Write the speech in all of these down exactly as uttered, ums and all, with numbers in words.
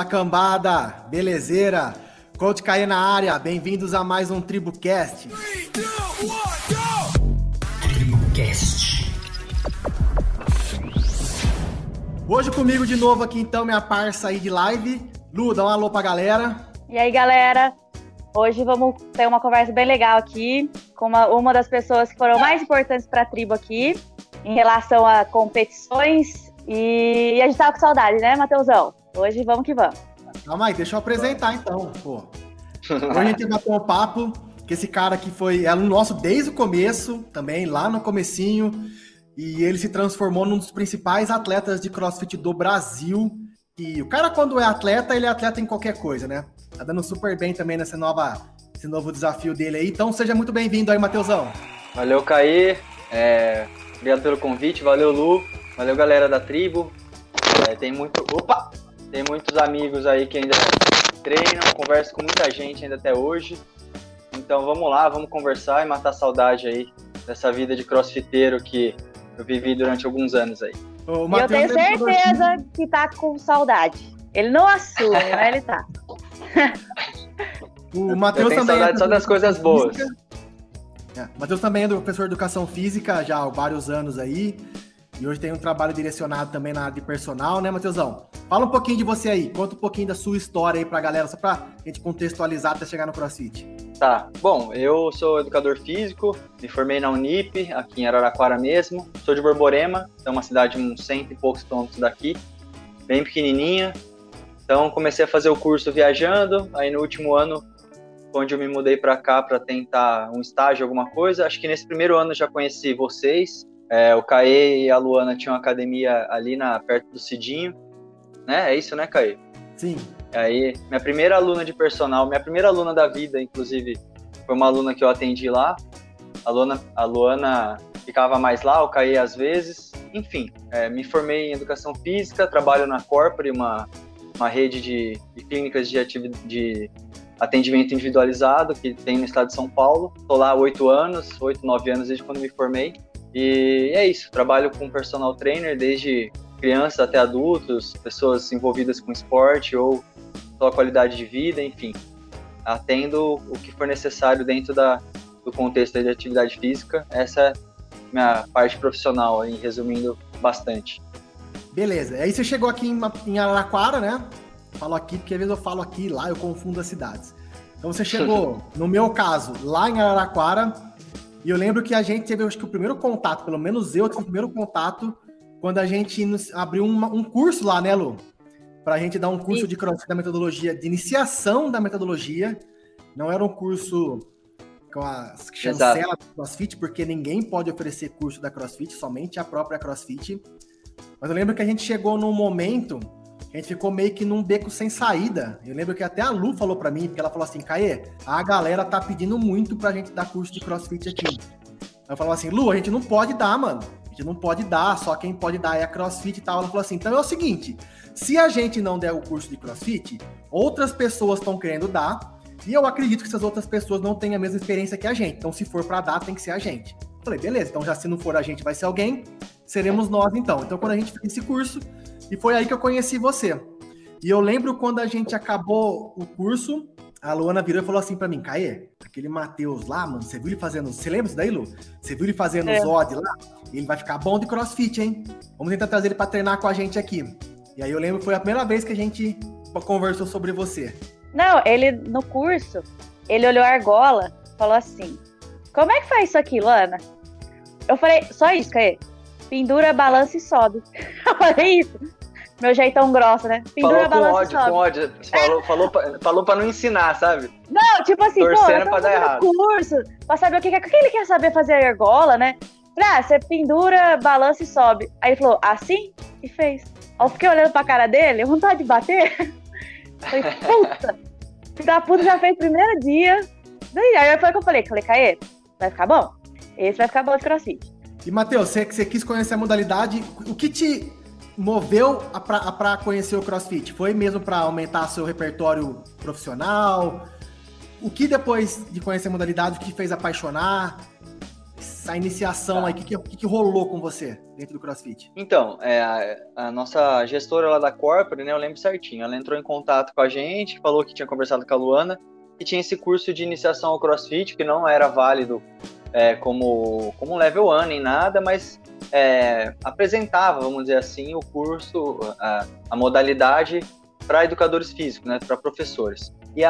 cambada, belezeira? Coach Caê na área, bem-vindos a mais um TribuCast. TribuCast. Hoje comigo de novo aqui então minha parça aí de live. Lu, dá um alô pra galera. E aí, galera? Hoje vamos ter uma conversa bem legal aqui com uma, uma das pessoas que foram mais importantes para a tribo aqui em relação a competições e a gente tava com saudade, né, Matheusão? Hoje vamos que vamos. Calma aí, deixa eu apresentar então, pô. Hoje a gente vai bater um papo que esse cara aqui foi aluno nosso desde o começo, também lá no comecinho, e ele se transformou num dos principais atletas de CrossFit do Brasil. E o cara, quando é atleta, ele é atleta em qualquer coisa, né? Tá dando super bem também nessa nova, esse novo desafio dele aí. Então, seja muito bem-vindo aí, Matheusão. Valeu, Caê. É, obrigado pelo convite. Valeu, Lu. Valeu, galera da tribo. É, tem muito... Opa! Tem muitos amigos aí que ainda treinam, converso com muita gente ainda até hoje. Então, vamos lá, vamos conversar e matar a saudade aí dessa vida de crossfiteiro que eu vivi durante alguns anos aí. E eu tenho certeza que tá com saudade. Ele não assume, mas ele tá. O Matheus também saudade é só das coisas boas. É, o Matheus também é do professor de Educação Física já há vários anos aí. E hoje tem um trabalho direcionado também na área de personal, né, Matheusão? Fala um pouquinho de você aí. Conta um pouquinho da sua história aí pra galera, só pra gente contextualizar até chegar no CrossFit. Tá, bom, eu sou educador físico, me formei na Unip, aqui em Araraquara mesmo. Sou de Borborema, é uma cidade uns cento e poucos quilômetros daqui, bem pequenininha. Então comecei a fazer o curso viajando, aí no último ano, onde eu me mudei para cá para tentar um estágio, alguma coisa. Acho que nesse primeiro ano eu já conheci vocês. É, o Caê e a Luana tinham uma academia ali na, perto do Cidinho, né? É isso, né, Caê? Sim. Aí, minha primeira aluna de personal, minha primeira aluna da vida, inclusive, foi uma aluna que eu atendi lá. A Luana, a Luana ficava mais lá, o Caê às vezes. Enfim, é, me formei em Educação Física, trabalho na Corpore, uma, uma rede de, de clínicas de, ativi- de atendimento individualizado que tem no estado de São Paulo. Estou lá há oito anos, oito, nove anos desde quando me formei. E é isso, trabalho com personal trainer desde crianças até adultos, pessoas envolvidas com esporte ou sua qualidade de vida, enfim. Atendo o que for necessário dentro da, do contexto de atividade física. Essa é a minha parte profissional, aí, resumindo bastante. Beleza, aí você chegou aqui em, em Araraquara, né? Falo aqui porque às vezes eu falo aqui, lá eu confundo as cidades. Então você chegou, no meu caso, lá em Araraquara, e eu lembro que a gente teve, acho que o primeiro contato, pelo menos eu tive o primeiro contato, quando a gente abriu uma, um curso lá, né, Lu? Pra gente dar um curso Sim. de CrossFit da metodologia, de iniciação da metodologia. Não era um curso com a chancela do CrossFit, porque ninguém pode oferecer curso da CrossFit, somente a própria CrossFit. Mas eu lembro que a gente chegou num momento, a gente ficou meio que num beco sem saída. Eu lembro que até a Lu falou pra mim, porque ela falou assim, Caê, a galera tá pedindo muito pra gente dar curso de CrossFit aqui. Eu falava assim, Lu, a gente não pode dar, mano. A gente não pode dar, só quem pode dar é a CrossFit e tal. Ela falou assim, então é o seguinte, se a gente não der o curso de CrossFit, outras pessoas estão querendo dar, e eu acredito que essas outras pessoas não têm a mesma experiência que a gente. Então, se for pra dar, tem que ser a gente. Eu falei, beleza, então já se não for a gente, vai ser alguém, seremos nós então. Então, quando a gente fez esse curso, e foi aí que eu conheci você. E eu lembro quando a gente acabou o curso, a Luana virou e falou assim pra mim, Caê, aquele Matheus lá, mano, você viu ele fazendo... Você lembra disso daí, Lu? Você viu ele fazendo é. os O D lá? Ele vai ficar bom de CrossFit, hein? Vamos tentar trazer ele pra treinar com a gente aqui. E aí eu lembro que foi a primeira vez que a gente conversou sobre você. Não, ele, no curso, ele olhou a argola, falou assim, como é que faz isso aqui, Luana? Eu falei, só isso, Caê. Pendura, balança e sobe. Eu falei isso. Meu jeitão grosso, né? Pendura, falou balança com ódio, com ódio. Falou, falou, pra, falou pra não ensinar, sabe? Não, tipo assim, torcendo pô, eu tô pra dar errado. curso, pra saber o que, o que ele quer saber fazer a argola, né? Falei, ah, você pendura, balança e sobe. Aí ele falou, assim? E fez. Aí eu fiquei olhando pra cara dele, vontade de bater. Falei, puta, filho da puta já fez o primeiro dia. Aí foi que eu falei, falei, Caê, vai ficar bom? Esse vai ficar bom de CrossFit. E, Matheus, você, você quis conhecer a modalidade, o que te moveu a pra, a pra conhecer o CrossFit? Foi mesmo para aumentar seu repertório profissional? O que depois de conhecer a modalidade, o que fez apaixonar? essa iniciação aí, o que, que, que rolou com você dentro do CrossFit? Então, é, a, a nossa gestora lá da Corpore, né, eu lembro certinho, ela entrou em contato com a gente, falou que tinha conversado com a Luana, que tinha esse curso de iniciação ao CrossFit, que não era válido é, como, como level um nem nada, mas é, apresentava, vamos dizer assim, o curso, a, a modalidade para educadores físicos, né, para professores. E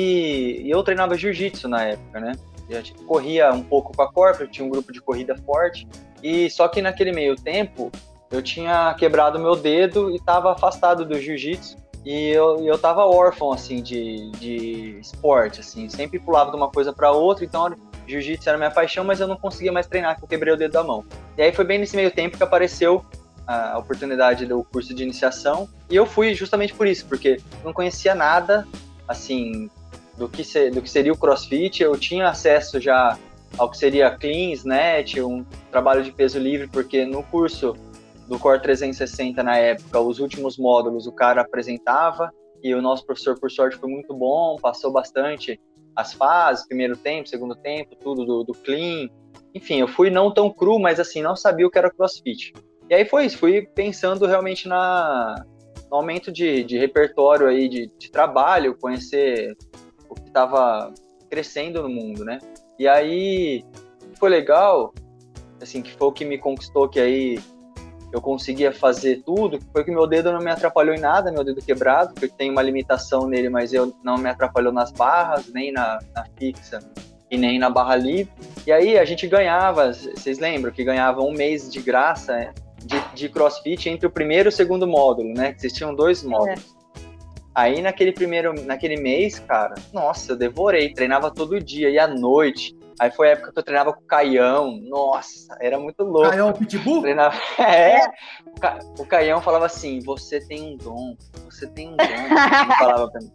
aí, eu treinava jiu-jitsu na época, né? Eu corria um pouco com a Corpore, tinha um grupo de corrida forte, e só que naquele meio tempo, eu tinha quebrado meu dedo e estava afastado do jiu-jitsu, e eu, eu tava órfão, assim, de, de esporte, assim, sempre pulava de uma coisa para outra, então jiu-jitsu era minha paixão, mas eu não conseguia mais treinar, porque eu quebrei o dedo da mão. E aí foi bem nesse meio tempo que apareceu a oportunidade do curso de iniciação, e eu fui justamente por isso, porque não conhecia nada, assim, do que, ser, do que seria o CrossFit. Eu tinha acesso já ao que seria Clean, Snatch, um trabalho de peso livre, porque no curso do Core trezentos e sessenta, na época, os últimos módulos o cara apresentava, e o nosso professor, por sorte, foi muito bom, passou bastante as fases, primeiro tempo, segundo tempo, tudo do, do Clean. Enfim, eu fui não tão cru, mas assim, não sabia o que era CrossFit. E aí foi isso, fui pensando realmente na, no aumento de, de repertório aí, de, de trabalho, conhecer o que estava crescendo no mundo, né? E aí foi legal, assim, que foi o que me conquistou, que aí eu conseguia fazer tudo, foi que meu dedo não me atrapalhou em nada, meu dedo quebrado, porque eu tenho uma limitação nele, mas eu não me atrapalhou nas barras, nem na, na fixa e nem na barra livre. E aí a gente ganhava, vocês lembram que ganhava um mês de graça, né, de, de CrossFit entre o primeiro e o segundo módulo, né? Que existiam dois módulos. É. Aí naquele primeiro, naquele mês, cara, nossa, eu devorei, treinava todo dia, e à noite. Aí foi a época que eu treinava com o Caião, nossa, era muito louco. Caião Pitbull? Treinava... É, o, Ca... o Caião falava assim, você tem um dom, você tem um dom, ele falava pra mim.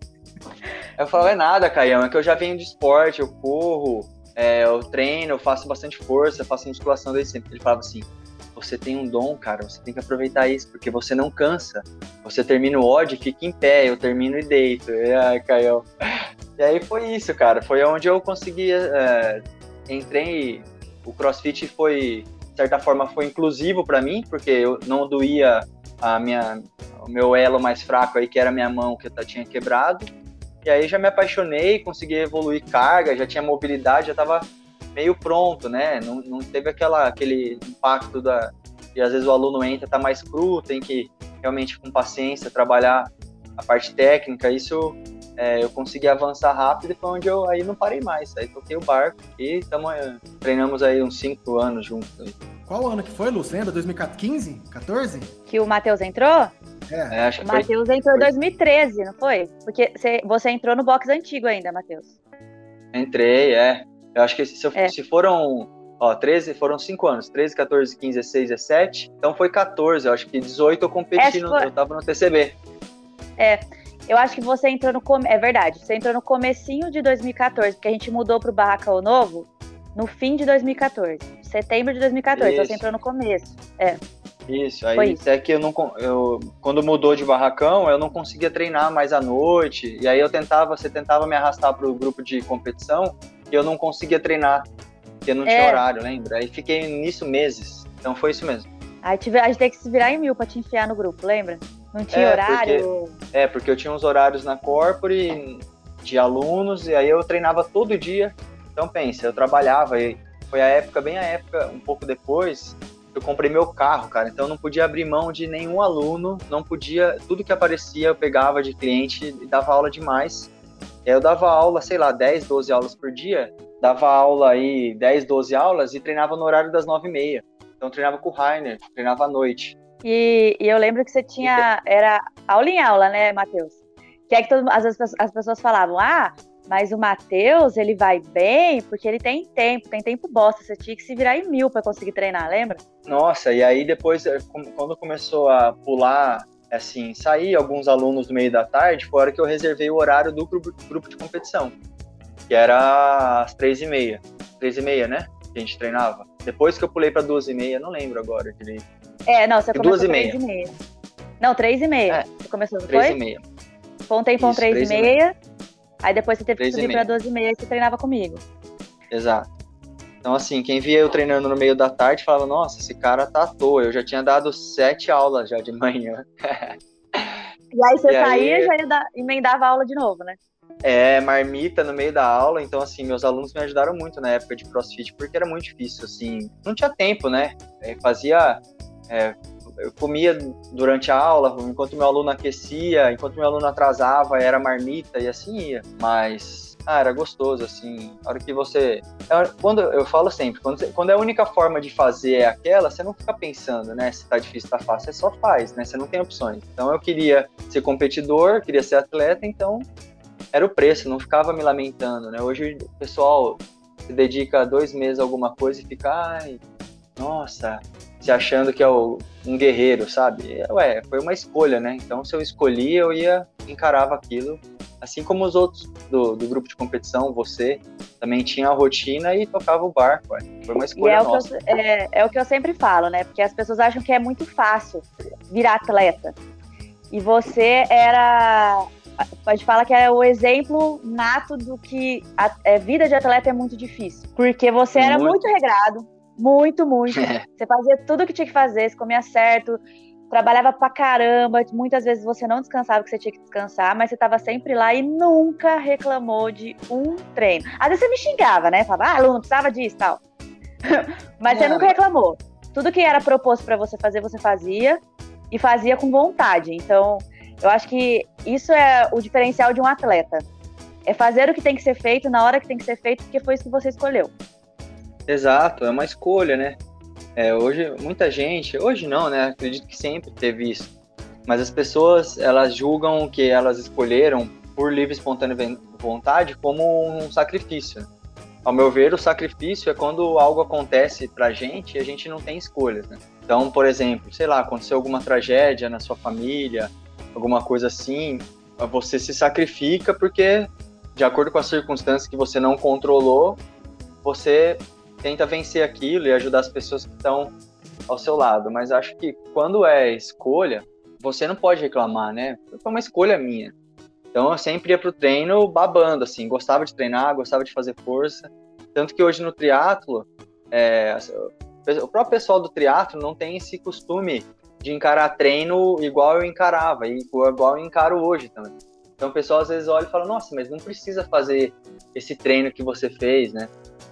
Aí eu falava, é nada, Caião, é que eu já venho de esporte, eu corro, é, eu treino, eu faço bastante força, eu faço musculação desde sempre. Ele falava assim, você tem um dom, cara, você tem que aproveitar isso, porque você não cansa. Você termina o odd, fica em pé, eu termino e deito. E aí, Caião. E aí foi isso, cara. Foi onde eu consegui, é, entrei, o CrossFit foi, de certa forma, foi inclusivo para mim, porque eu não doía a minha, o meu elo mais fraco aí, que era a minha mão, que eu tinha quebrado. E aí já me apaixonei, consegui evoluir carga, já tinha mobilidade, já estava meio pronto, né? Não, não teve aquela, aquele impacto da... E às vezes o aluno entra, tá mais cru, tem que realmente com paciência trabalhar a parte técnica. Isso é, eu consegui avançar rápido e foi onde eu aí não parei mais. Aí toquei o barco e tamo, treinamos aí uns cinco anos juntos. Aí. Qual ano que foi, Lu? Você lembra? dois mil e quinze? quatorze? Que o Matheus entrou? É. é acho o Matheus entrou em dois mil e treze, não foi? Porque você, você entrou no box antigo ainda, Matheus. Entrei, é. Eu acho que se, é. se foram, ó, treze, foram cinco anos, treze, quatorze, quinze, dezesseis, dezessete, então foi quatorze, eu acho que dezoito eu competi, no, foi... eu tava no T C B. É, eu acho que você entrou no, come... é verdade, você entrou no comecinho de dois mil e quatorze, porque a gente mudou pro Barracão Novo no fim de dois mil e quatorze, setembro de dois mil e quatorze, então você entrou no começo, é. Isso, aí isso. Até que eu não, eu, quando mudou de barracão, eu não conseguia treinar mais à noite, e aí eu tentava, você tentava me arrastar pro grupo de competição, e eu não conseguia treinar, porque eu não tinha é. horário, lembra? Aí fiquei nisso meses, então foi isso mesmo. Aí tive, a gente tem que se virar em mil pra te enfiar no grupo, lembra? Não tinha é, horário? Porque, é, porque eu tinha uns horários na Corpore de alunos, e aí eu treinava todo dia, então pensa, eu trabalhava, e foi a época, bem a época, um pouco depois... eu comprei meu carro, cara, então eu não podia abrir mão de nenhum aluno, não podia, tudo que aparecia eu pegava de cliente e dava aula demais. E aí eu dava aula, sei lá, dez, doze aulas por dia, dava aula aí, dez, doze aulas e treinava no horário das nove e meia. Então eu treinava com o Rainer, treinava à noite. E, e eu lembro que você tinha, era aula em aula, né, Matheus? Que é que todo, às vezes as pessoas falavam, ah, mas o Matheus, ele vai bem porque ele tem tempo, tem tempo bosta. Você tinha que se virar em mil para conseguir treinar, lembra? Nossa, e aí depois, quando começou a pular, assim, sair alguns alunos no meio da tarde, foi a hora que eu reservei o horário do grupo, grupo de competição, que era às três e meia. Três e meia, né? Que a gente treinava. Depois que eu pulei para duas e meia, não lembro agora direito. É, não, você começou duas e três e meia. Não, três e meia. É, você começou, não três foi? e meia. Foi um tempão Isso, três e meia. Aí depois você teve que subir para meia. doze e meia e você treinava comigo. Exato. Então, assim, quem via eu treinando no meio da tarde falava, nossa, esse cara tá à toa. Eu já tinha dado sete aulas já de manhã. E aí você E saía aí- e já ia dar- emendava a aula de novo, né? É, marmita no meio da aula. Então, assim, meus alunos me ajudaram muito na época de CrossFit, porque era muito difícil, assim. Não tinha tempo, né? É, fazia... é, eu comia durante a aula, enquanto meu aluno aquecia, enquanto meu aluno atrasava, era marmita e assim ia. Mas, ah, era gostoso, assim. A hora que você... Quando, eu falo sempre, quando, você- quando a única forma de fazer é aquela, você não fica pensando, né, se tá difícil, tá fácil, você só faz, né? Você não tem opções. Então eu queria ser competidor, queria ser atleta, então era o preço, não ficava me lamentando, né? Hoje o pessoal se dedica dois meses a alguma coisa e fica, ai, nossa, se achando que é o, um guerreiro, sabe? Ué, foi uma escolha, né? Então, se eu escolhi, eu ia, encarava aquilo, assim como os outros do, do grupo de competição, você também tinha a rotina e tocava o barco, ué. Foi uma E escolha é o, que nossa. eu, é, é o que eu sempre falo, né? Porque as pessoas acham que é muito fácil virar atleta. E você era... A gente fala que é o exemplo nato do que a, a vida de atleta é muito difícil. Porque você era Muito. muito regrado, muito, muito. Você fazia tudo o que tinha que fazer, você comia certo, trabalhava pra caramba. Muitas vezes você não descansava o que você tinha que descansar, mas você tava sempre lá e nunca reclamou de um treino. Às vezes você me xingava, né? Falava, ah, aluno, precisava disso e tal. Mas você Não. nunca reclamou. Tudo que era proposto pra você fazer, você fazia. E fazia com vontade. Então, eu acho que isso é o diferencial de um atleta. É fazer o que tem que ser feito na hora que tem que ser feito, porque foi isso que você escolheu. Exato, é uma escolha, né? É, hoje, muita gente, hoje não, né? Acredito que sempre teve isso. Mas as pessoas, elas julgam o que elas escolheram por livre e espontânea vontade como um sacrifício. Ao meu ver, o sacrifício é quando algo acontece pra gente e a gente não tem escolhas, né? Então, por exemplo, sei lá, aconteceu alguma tragédia na sua família, alguma coisa assim, você se sacrifica porque, de acordo com as circunstâncias que você não controlou, você tenta vencer aquilo e ajudar as pessoas que estão ao seu lado. Mas acho que quando é escolha, você não pode reclamar, né? Foi uma escolha minha. Então eu sempre ia pro treino babando, assim, gostava de treinar, gostava de fazer força. Tanto que hoje no triatlo, é, o próprio pessoal do triatlo não tem esse costume de encarar treino igual eu encarava, e igual eu encaro hoje também. Então o pessoal às vezes olha e fala, nossa, mas não precisa fazer esse treino que você fez, né?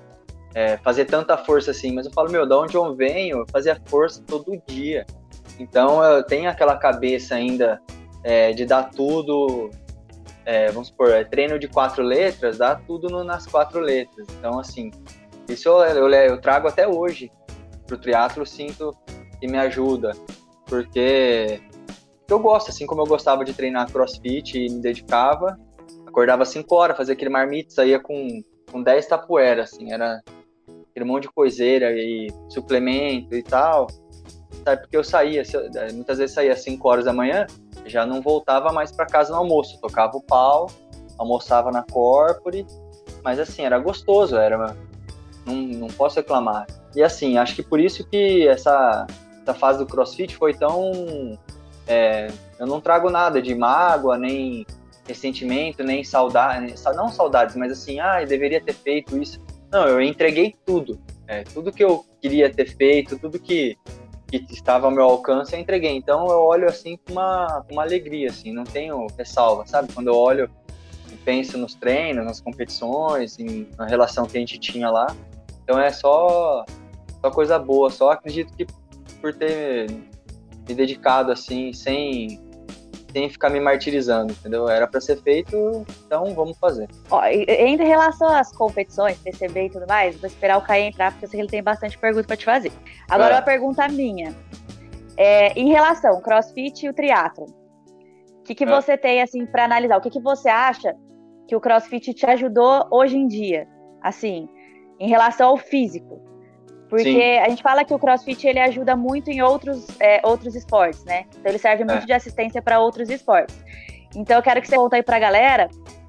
É, fazer tanta força assim. Mas eu falo, meu, de onde eu venho, eu fazia força todo dia. Então eu tenho aquela cabeça ainda é, de dar tudo, é, vamos supor, é, treino de quatro letras, dá tudo no, nas quatro letras. Então, assim, isso eu, eu, eu trago até hoje pro triatlo, sinto que me ajuda, porque eu gosto, assim como eu gostava de treinar crossfit e me dedicava, acordava cinco horas, fazia aquele marmite, saía com, com dez tapoeira, assim, era aquele monte de coiseira e suplemento e tal, sabe, porque eu saía, muitas vezes saía às cinco horas da manhã, já não voltava mais para casa no almoço, tocava o pau, almoçava na corpore, mas assim, era gostoso, era, não, não posso reclamar. E assim, acho que por isso que essa, essa fase do CrossFit foi tão... É, eu não trago nada de mágoa, nem ressentimento, nem saudade, não saudades, mas assim, ah, eu deveria ter feito isso. Não, eu entreguei tudo, é, tudo que eu queria ter feito, tudo que, que estava ao meu alcance, eu entreguei. Então eu olho assim com uma, uma alegria, assim, não tenho ressalva, sabe? Quando eu olho e penso nos treinos, nas competições, em, na relação que a gente tinha lá, então é só, só coisa boa, só acredito que por ter me dedicado assim, sem, sem ficar me martirizando, entendeu? Era para ser feito, então vamos fazer. Ó, em relação às competições, P C B e tudo mais, vou esperar o Caio entrar, porque eu sei que ele tem bastante pergunta para te fazer. Agora, É. uma pergunta minha. É, em relação ao CrossFit e o triatlo, o que, que é. você tem assim para analisar? O que, que você acha que o CrossFit te ajudou hoje em dia? Assim, em relação ao físico. Porque Sim. a gente fala que o CrossFit ele ajuda muito em outros, é, outros esportes, né? Então ele serve muito é. de assistência para outros esportes. Então eu quero que você conte aí pra galera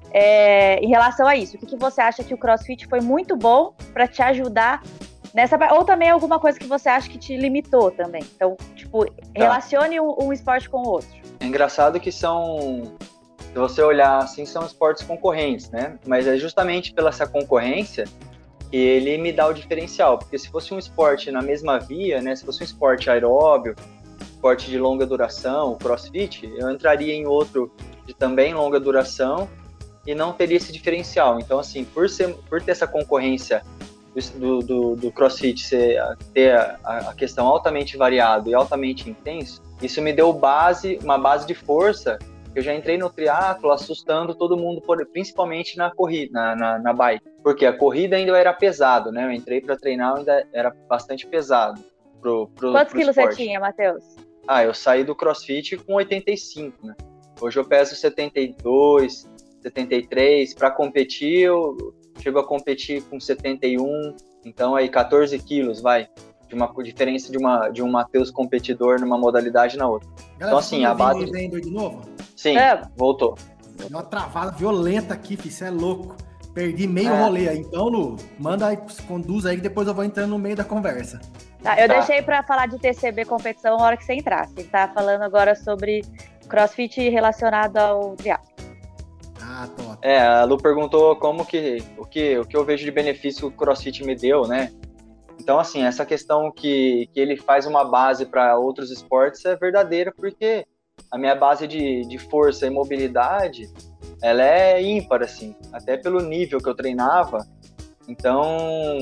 é, em relação a isso. O que, que você acha que o CrossFit foi muito bom para te ajudar nessa parte? Ou também alguma coisa que você acha que te limitou também. Então, tipo, tá. relacione um, um esporte com o outro. É engraçado que são... Se você olhar assim, são esportes concorrentes, né? Mas é justamente pela essa concorrência que ele me dá o diferencial, porque se fosse um esporte na mesma via, né, se fosse um esporte aeróbio, esporte de longa duração, o CrossFit, eu entraria em outro de também longa duração e não teria esse diferencial. Então, assim, por, ser, por ter essa concorrência do, do, do CrossFit ser, ter a, a questão altamente variado e altamente intenso, isso me deu base, uma base de força. Eu já entrei no triatlo assustando todo mundo, principalmente na corrida, na, na, na bike. Porque a corrida ainda era pesado, né? Eu entrei para treinar, ainda era bastante pesado. Pro, pro, Quantos pro quilos esporte. você tinha, Matheus? Ah, eu saí do CrossFit com oitenta e cinco, né? Hoje eu peso setenta e dois, setenta e três. Para competir, eu chego a competir com setenta e um. Então aí catorze quilos, vai. De uma diferença de, uma, de um Matheus competidor numa modalidade na outra. Galera, então assim, a base... Vendo de novo? Sim, é. voltou. Deu uma travada violenta aqui, filho, você é louco. Perdi meio é. rolê aí. Então, Lu, manda aí, conduz aí que depois eu vou entrando no meio da conversa. Tá, eu Tá. deixei pra falar de T C B competição na hora que você entrasse. Ele tá falando agora sobre CrossFit relacionado ao triatlo. Ah, top. É, a Lu perguntou como que o, que, o que eu vejo de benefício que o CrossFit me deu, né? Então, assim, essa questão que, que ele faz uma base para outros esportes é verdadeira, porque a minha base de, de força e mobilidade, ela é ímpar, assim, até pelo nível que eu treinava. Então,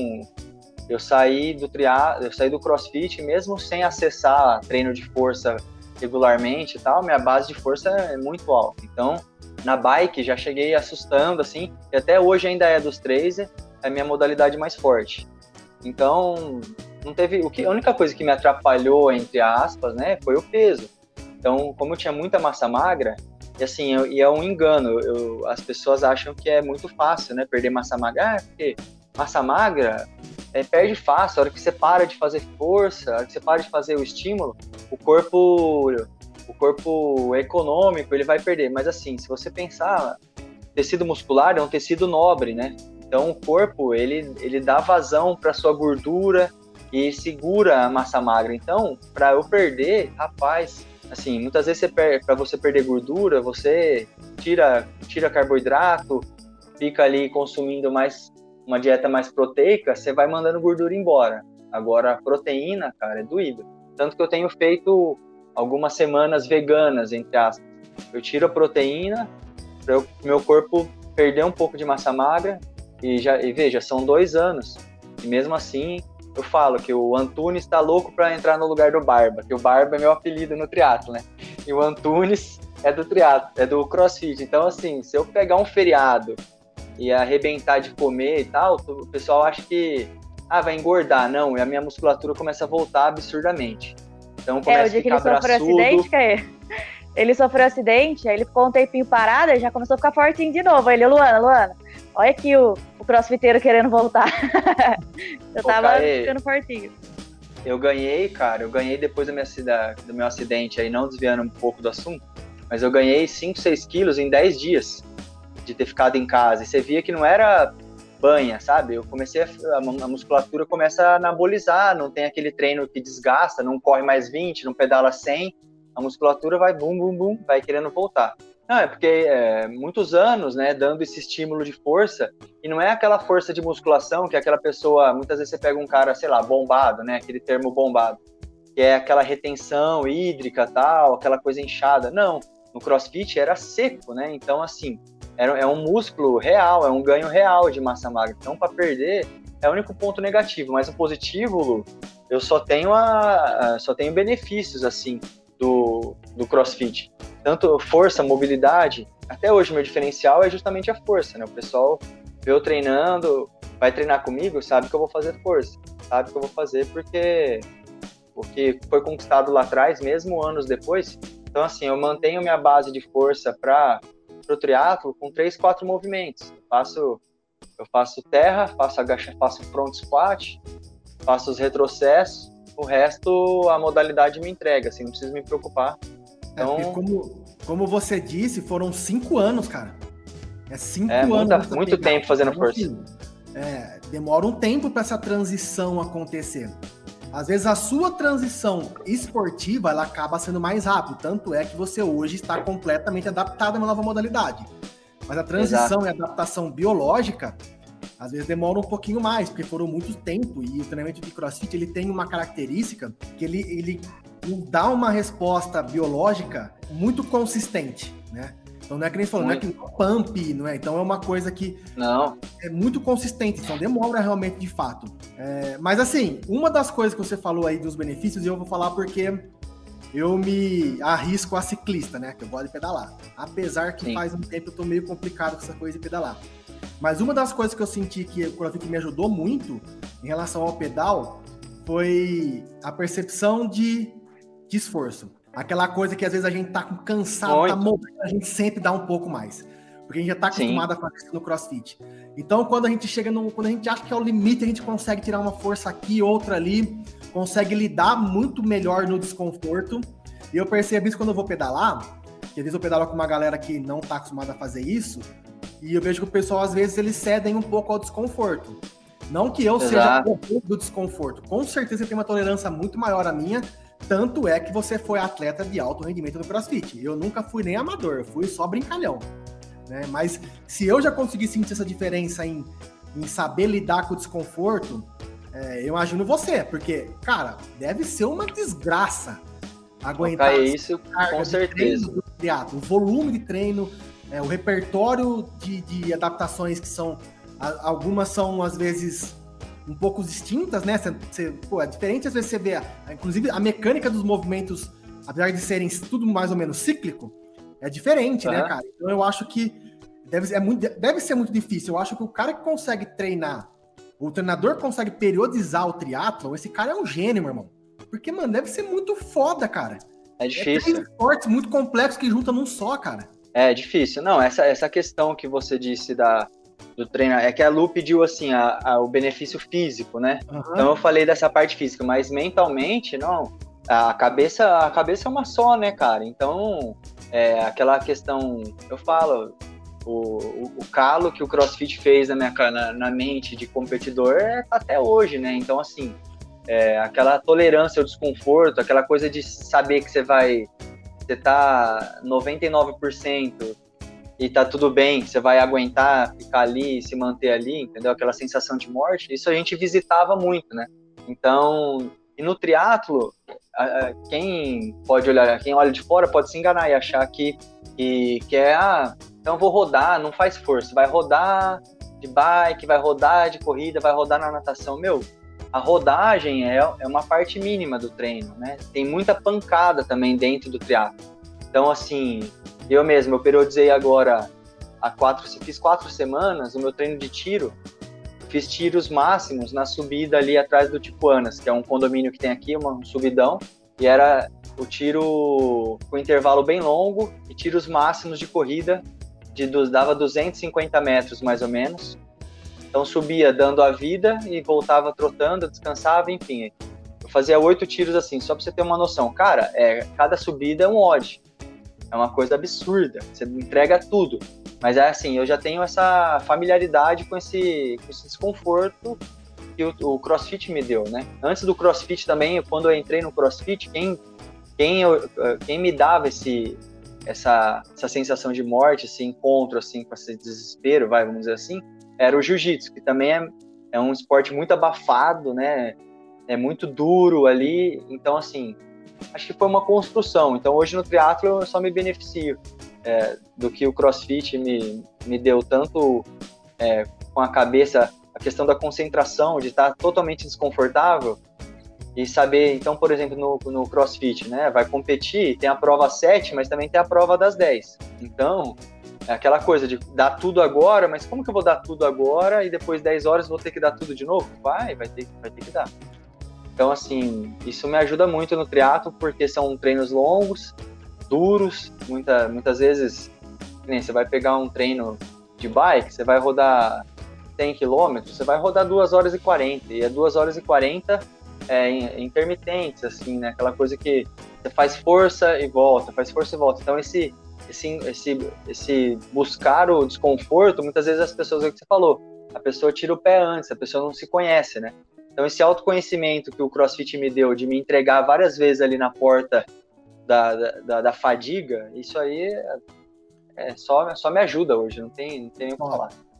eu saí do triatlo, eu saí do CrossFit, mesmo sem acessar treino de força regularmente e tal, minha base de força é muito alta. Então, na bike, já cheguei assustando, assim, e até hoje ainda é dos três, é a minha modalidade mais forte. Então, não teve, o que, a única coisa que me atrapalhou, entre aspas, né, foi o peso. Então, como eu tinha muita massa magra, e assim, eu, e é um engano, eu, as pessoas acham que é muito fácil, né, perder massa magra, ah, porque massa magra é, perde fácil, a hora que você para de fazer força, a hora que você para de fazer o estímulo, o corpo, o corpo econômico, ele vai perder. Mas assim, se você pensar, tecido muscular é um tecido nobre, né? Então o corpo, ele, ele dá vazão para sua gordura e segura a massa magra. Então, para eu perder, rapaz, assim, muitas vezes para você perder gordura, você tira, tira carboidrato, fica ali consumindo mais uma dieta mais proteica, você vai mandando gordura embora. Agora, a proteína, cara, é doído. Tanto que eu tenho feito algumas semanas veganas, entre aspas. Eu tiro a proteína para o meu corpo perder um pouco de massa magra. E, já, e veja, são dois anos. E mesmo assim, eu falo que o Antunes está louco para entrar no lugar do Barba, que o Barba é meu apelido no triatlo, né? E o Antunes é do triatlo, é do CrossFit. Então, assim, se eu pegar um feriado e arrebentar de comer e tal, o pessoal acha que ah, vai engordar. Não, e a minha musculatura começa a voltar absurdamente. Então começa é, o dia a ficar que ele sofreu braçudo. acidente, Caê, ele sofreu acidente, aí ele ficou um tempinho parado e já começou a ficar fortinho de novo. Aí ele, Luana, Luana, olha aqui o, o crossfiteiro querendo voltar. Eu Pô, tava Caê, ficando fortinho. Eu ganhei, cara, eu ganhei depois da minha, da, do meu acidente, aí não desviando um pouco do assunto, mas eu ganhei cinco, seis quilos em dez dias de ter ficado em casa. E você via que não era banha, sabe? Eu comecei a, a musculatura começa a anabolizar, não tem aquele treino que desgasta, não corre mais vinte, não pedala cem, a musculatura vai bum, bum, bum, vai querendo voltar. Não, é porque é, muitos anos, né, dando esse estímulo de força, e não é aquela força de musculação que aquela pessoa, muitas vezes você pega um cara, sei lá, bombado, né, aquele termo bombado, que é aquela retenção hídrica, tal, aquela coisa inchada. Não, no CrossFit era seco, né, então assim, é, é um músculo real, é um ganho real de massa magra. Então, para perder, é o único ponto negativo, mas o positivo, Lu, eu só tenho, a, a, só tenho benefícios, assim, do, do CrossFit. Tanto força, mobilidade, até hoje meu diferencial é justamente a força, né? O pessoal vê eu treinando, vai treinar comigo, sabe que eu vou fazer força, sabe que eu vou fazer porque, porque foi conquistado lá atrás, mesmo anos depois. Então, assim, eu mantenho minha base de força para o triatlo com três, quatro movimentos. Eu faço, eu faço terra, faço agacha, faço front squat, faço os retrocessos, o resto a modalidade me entrega, assim, não preciso me preocupar. Então, é, como, como você disse, foram cinco anos, cara. É cinco é, anos. Muita, muito pegar. tempo fazendo então, força. Assim, é, demora um tempo para essa transição acontecer. Às vezes a sua transição esportiva ela acaba sendo mais rápida. Tanto é que você hoje está completamente adaptado a uma nova modalidade. Mas a transição Exato. e a adaptação biológica, às vezes demora um pouquinho mais, porque foram muito tempo, e o treinamento de CrossFit, ele tem uma característica que ele, ele dá uma resposta biológica muito consistente, né? Então não é que nem falou, não é que não é pump, não é? Então é uma coisa que não. é muito consistente, então demora realmente de fato. É, mas assim, uma das coisas que você falou aí dos benefícios, e eu vou falar porque eu me arrisco a ciclista, né? Que eu gosto de pedalar. Apesar que Sim. faz um tempo eu tô meio complicado com essa coisa de pedalar. Mas uma das coisas que eu senti que o CrossFit me ajudou muito em relação ao pedal foi a percepção de, de esforço. Aquela coisa que às vezes a gente tá cansado, muito. Tá morrendo, a gente sempre dá um pouco mais. Porque a gente já tá acostumado Sim. a fazer isso no CrossFit. Então, quando a gente chega no... Quando a gente acha que é o limite, a gente consegue tirar uma força aqui, outra ali, consegue lidar muito melhor no desconforto. E eu percebo isso quando eu vou pedalar, que às vezes eu pedalo com uma galera que não tá acostumada a fazer isso, e eu vejo que o pessoal, às vezes, eles cedem um pouco ao desconforto. Não que eu Exato. seja o do desconforto. Com certeza você tem uma tolerância muito maior a minha, tanto é que você foi atleta de alto rendimento no CrossFit. Eu nunca fui nem amador, eu fui só brincalhão. Né? Mas se eu já consegui sentir essa diferença em, em saber lidar com o desconforto, é, eu imagino você, porque, cara, deve ser uma desgraça aguentar isso, com certeza. Do triatlo, o volume de treino, é, o repertório de, de adaptações que são, a, algumas são às vezes um pouco distintas, né? Cê, cê, pô, é diferente às vezes você vê, a, inclusive a mecânica dos movimentos, apesar de serem tudo mais ou menos cíclico, é diferente, uhum. né, cara? Então eu acho que deve, é muito, deve ser muito difícil. Eu acho que o cara que consegue treinar, o treinador que consegue periodizar o triatlon, esse cara é um gênio, meu irmão. Porque, mano, deve ser muito foda, cara. É difícil. É três esportes muito complexos que juntam num só, cara. É difícil. Não, essa, essa questão que você disse da, do treino, é que a Lu pediu, assim, a, a, o benefício físico, né? Uhum. Então eu falei dessa parte física, mas mentalmente, não. A cabeça, a cabeça é uma só, né, cara? Então, é, aquela questão, eu falo, o, o, o calo que o CrossFit fez na, minha, na, na mente de competidor é até hoje, né? Então, assim, é, aquela tolerância ao desconforto, aquela coisa de saber que você vai, você tá noventa e nove por cento e tá tudo bem, que você vai aguentar ficar ali, se manter ali, entendeu? Aquela sensação de morte, isso a gente visitava muito, né? Então, e no triatlo, quem pode olhar, quem olha de fora pode se enganar e achar que, que, que é, ah, então vou rodar, não faz força, vai rodar de bike, vai rodar de corrida, vai rodar na natação. Meu, a rodagem é, é uma parte mínima do treino, né? Tem muita pancada também dentro do triatlo. Então, assim, eu mesmo, eu periodizei agora, há quatro, fiz quatro semanas, o meu treino de tiro, fiz tiros máximos na subida ali atrás do Tipuanas, que é um condomínio que tem aqui, uma, um subidão, e era o tiro com intervalo bem longo e tiros máximos de corrida, de, dava duzentos e cinquenta metros mais ou menos. Então subia dando a vida e voltava trotando, descansava, enfim. Eu fazia oito tiros assim, só pra você ter uma noção. Cara, é, cada subida é um odd. É uma coisa absurda, você entrega tudo. Mas é assim, eu já tenho essa familiaridade com esse, com esse desconforto que o, o CrossFit me deu, né? Antes do CrossFit também, quando eu entrei no CrossFit, quem, quem, eu, quem me dava esse, essa, essa sensação de morte, esse encontro assim, com esse desespero, vai, vamos dizer assim, era o Jiu-Jitsu, que também é, é um esporte muito abafado, né? É muito duro ali, então assim, acho que foi uma construção. Então hoje no triatlo eu só me beneficio é, do que o CrossFit me, me deu, tanto é, com a cabeça, a questão da concentração, de estar totalmente desconfortável e saber, então, por exemplo, no, no CrossFit, né, vai competir, tem a prova sete, mas também tem a prova das dez. Então, é aquela coisa de dar tudo agora, mas como que eu vou dar tudo agora e depois dez horas vou ter que dar tudo de novo? Vai, vai ter, vai ter que dar. Então, assim, isso me ajuda muito no triatlo, porque são treinos longos, duros, muita, muitas vezes, nem você vai pegar um treino de bike, você vai rodar cem quilômetros, você vai rodar duas horas e quarenta, e é duas horas e quarenta é, intermitentes, assim, né, aquela coisa que você faz força e volta, faz força e volta. Então, esse, esse, esse, esse buscar o desconforto, muitas vezes as pessoas, é o que você falou, a pessoa tira o pé antes, a pessoa não se conhece, né? Então, esse autoconhecimento que o CrossFit me deu, de me entregar várias vezes ali na porta da, da, da fadiga, isso aí é, é só, só me ajuda hoje, não tem, não tem nem o que falar.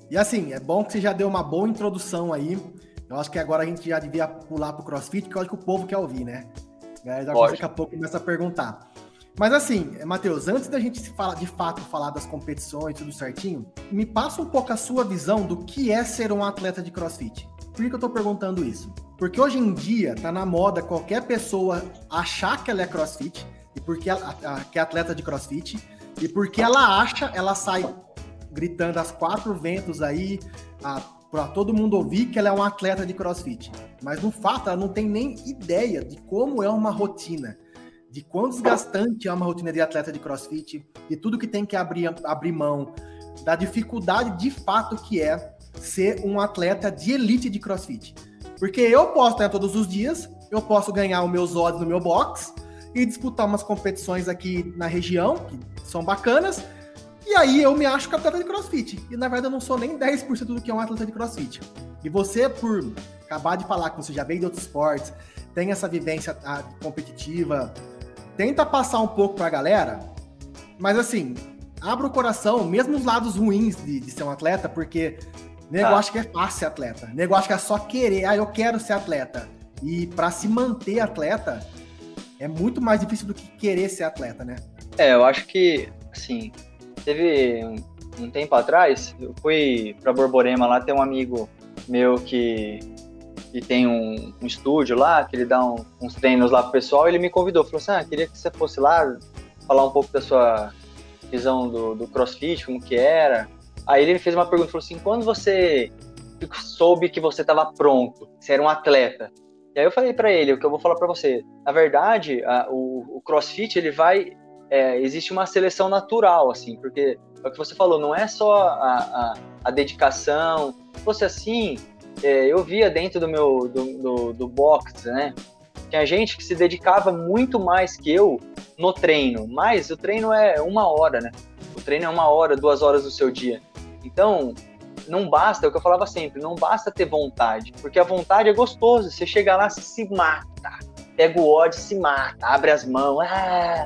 E assim, é bom que você já deu uma boa introdução aí. Eu acho que agora a gente já devia pular pro CrossFit, porque eu acho que o povo quer ouvir, né? A galera daqui a pouco começa a perguntar. Mas assim, Matheus, antes da gente se falar, de fato falar das competições, tudo certinho, me passa um pouco a sua visão do que é ser um atleta de CrossFit. Por que eu tô perguntando isso? Porque hoje em dia tá na moda qualquer pessoa achar que ela é CrossFit, e porque ela, a, que é atleta de CrossFit, e porque ela acha, ela sai gritando aos quatro ventos aí, para todo mundo ouvir que ela é uma atleta de CrossFit. Mas no fato, ela não tem nem ideia de como é uma rotina, de quão desgastante é uma rotina de atleta de CrossFit, de tudo que tem que abrir, abrir mão, da dificuldade de fato que é ser um atleta de elite de CrossFit. Porque eu posso treinar todos os dias, eu posso ganhar os meus odds no meu box e disputar umas competições aqui na região, que são bacanas, e aí eu me acho que atleta de CrossFit. E na verdade eu não sou nem dez por cento do que é um atleta de CrossFit. E você, por acabar de falar que você já veio de outros esportes, tem essa vivência competitiva, tenta passar um pouco pra galera, mas assim, abra o coração, mesmo os lados ruins de, de ser um atleta, porque nego ah. acha que é fácil ser atleta. Nego acha que é só querer, ah, eu quero ser atleta. E pra se manter atleta, é muito mais difícil do que querer ser atleta, né? É, eu acho que, assim, teve um, um tempo atrás, eu fui pra Borborema lá, tem um amigo meu que, que tem um, um estúdio lá, que ele dá um, uns treinos lá pro pessoal, e ele me convidou, falou assim, ah, queria que você fosse lá, falar um pouco da sua visão do, do CrossFit, como que era. Aí ele fez uma pergunta, falou assim, quando você soube que você estava pronto, você era um atleta? E aí eu falei pra ele, o que eu vou falar pra você, na verdade, a, o, o CrossFit, ele vai, é, existe uma seleção natural, assim, porque é o que você falou, não é só a, a, a dedicação, se fosse assim, é, eu via dentro do meu, do, do, do box, né, tinha gente que se dedicava muito mais que eu no treino, mas o treino é uma hora, né, o treino é uma hora, duas horas do seu dia, então não basta, é o que eu falava sempre, não basta ter vontade, porque a vontade é gostoso, você chega lá, você se mata, pega o ódio, se mata, abre as mãos, ah,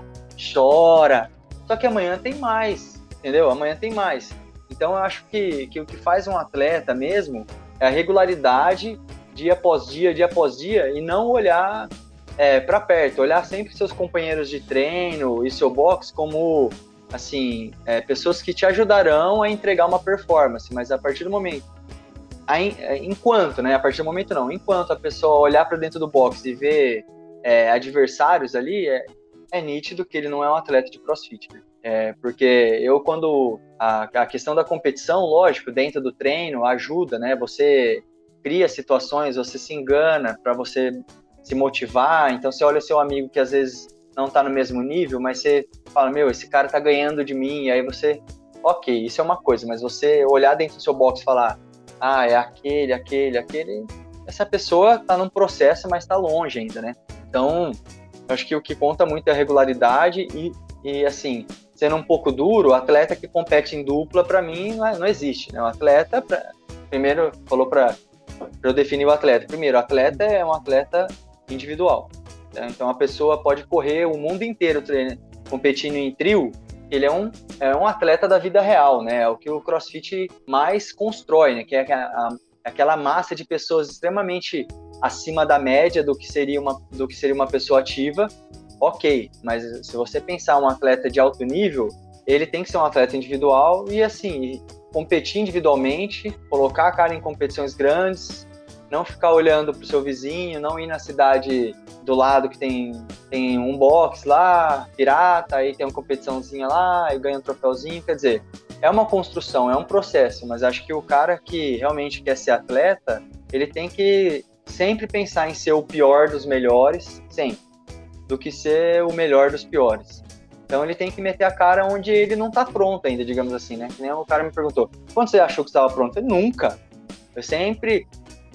chora, só que amanhã tem mais, entendeu? Amanhã tem mais. Então eu acho que, que o que faz um atleta mesmo é a regularidade, dia após dia, dia após dia, e não olhar é, para perto, olhar sempre seus companheiros de treino e seu box como... assim, é, pessoas que te ajudarão a entregar uma performance, mas a partir do momento, a, enquanto, né, a partir do momento não, enquanto a pessoa olhar para dentro do box e ver é, adversários ali, é, é nítido que ele não é um atleta de CrossFit, né? É, porque eu quando, a, a questão da competição, lógico, dentro do treino ajuda, né, você cria situações, você se engana para você se motivar, então você olha seu amigo que às vezes não tá no mesmo nível, mas você fala, meu, esse cara tá ganhando de mim, e aí você, ok, isso é uma coisa, mas você olhar dentro do seu box e falar, ah, é aquele, aquele, aquele, essa pessoa tá num processo, mas tá longe ainda, né? Então, eu acho que o que conta muito é a regularidade e, e assim, sendo um pouco duro, o atleta que compete em dupla, pra mim, não, é, não existe, né? O atleta, pra, primeiro, falou pra, pra eu definir o atleta, primeiro, o atleta é um atleta individual. Então a pessoa pode correr o mundo inteiro treino, competindo em trio, ele é um, é um atleta da vida real, né? É o que o CrossFit mais constrói, né? Que é a, a, aquela massa de pessoas extremamente acima da média do que seria uma, do que seria uma pessoa ativa, ok, mas se você pensar um atleta de alto nível, ele tem que ser um atleta individual e assim, competir individualmente, colocar a cara em competições grandes, não ficar olhando para o seu vizinho, não ir na cidade do lado que tem, tem um box lá, pirata, aí tem uma competiçãozinha lá, e ganha um troféuzinho, quer dizer, é uma construção, é um processo, mas acho que o cara que realmente quer ser atleta, ele tem que sempre pensar em ser o pior dos melhores, sempre, do que ser o melhor dos piores. Então ele tem que meter a cara onde ele não está pronto ainda, digamos assim, né? Que nem o cara me perguntou, quando você achou que estava pronto? Eu nunca. Eu sempre...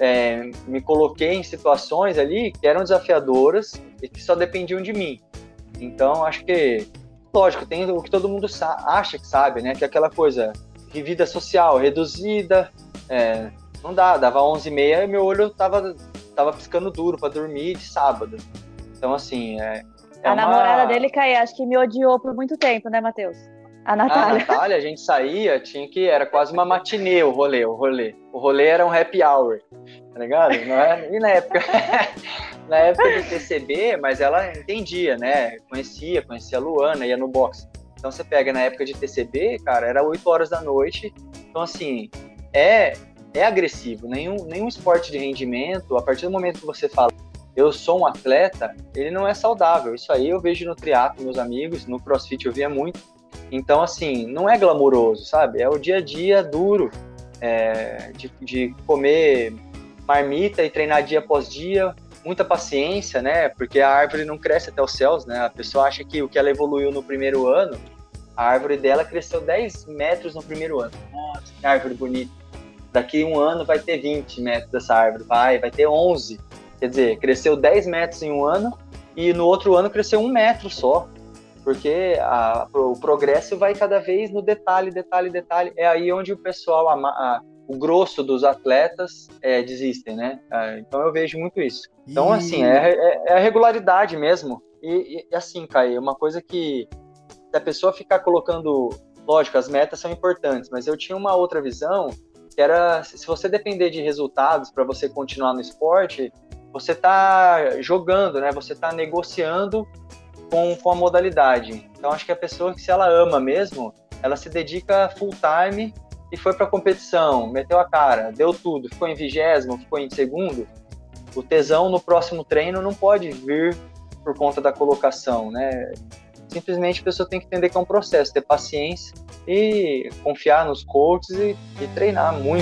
É, me coloquei em situações ali que eram desafiadoras e que só dependiam de mim. Então, acho que, lógico, tem o que todo mundo acha que sabe, né? Que é aquela coisa de vida social reduzida, é, não dá, dava onze e meia e meu olho tava, tava piscando duro para dormir de sábado. Então, assim, é, é A uma... namorada dele, Caí, acho que me odiou por muito tempo, né, Matheus? A A Natália. Natália, a gente saía, tinha que. Era quase uma matinê o rolê, o rolê. O rolê era um happy hour, tá ligado? Não é, e na época. Na época do T C B, mas ela entendia, né? Conhecia, conhecia a Luana, ia no boxe. Então você pega na época de T C B, cara, era oito horas da noite. Então, assim, é, é agressivo. Nenhum, nenhum esporte de rendimento, a partir do momento que você fala, eu sou um atleta, ele não é saudável. Isso aí eu vejo no triatlo, meus amigos, no CrossFit eu via muito. Então, assim, não é glamouroso, sabe? É o dia a dia duro é, de, de comer marmita e treinar dia após dia, muita paciência, né? Porque a árvore não cresce até os céus, né? A pessoa acha que o que ela evoluiu no primeiro ano, a árvore dela cresceu dez metros no primeiro ano. Nossa, que árvore bonita. Daqui um ano vai ter vinte metros dessa árvore, vai, vai ter onze. Quer dizer, cresceu dez metros em um ano e no outro ano cresceu um metro só. Porque a, o progresso vai cada vez no detalhe, detalhe, detalhe. É aí onde o pessoal, a, a, o grosso dos atletas é, desistem, né? Então eu vejo muito isso. Então, assim, é, é, é a regularidade mesmo. E, e assim, Caio, uma coisa que se a pessoa ficar colocando... Lógico, as metas são importantes, mas eu tinha uma outra visão, que era, se você depender de resultados para você continuar no esporte, você está jogando, né? Você está negociando com, com a modalidade. Então, acho que a pessoa, se ela ama mesmo, ela se dedica full time e foi para a competição, meteu a cara, deu tudo, ficou em vigésimo, ficou em segundo. O tesão no próximo treino não pode vir por conta da colocação, né? Simplesmente a pessoa tem que entender que é um processo, ter paciência e confiar nos coaches e, e treinar muito.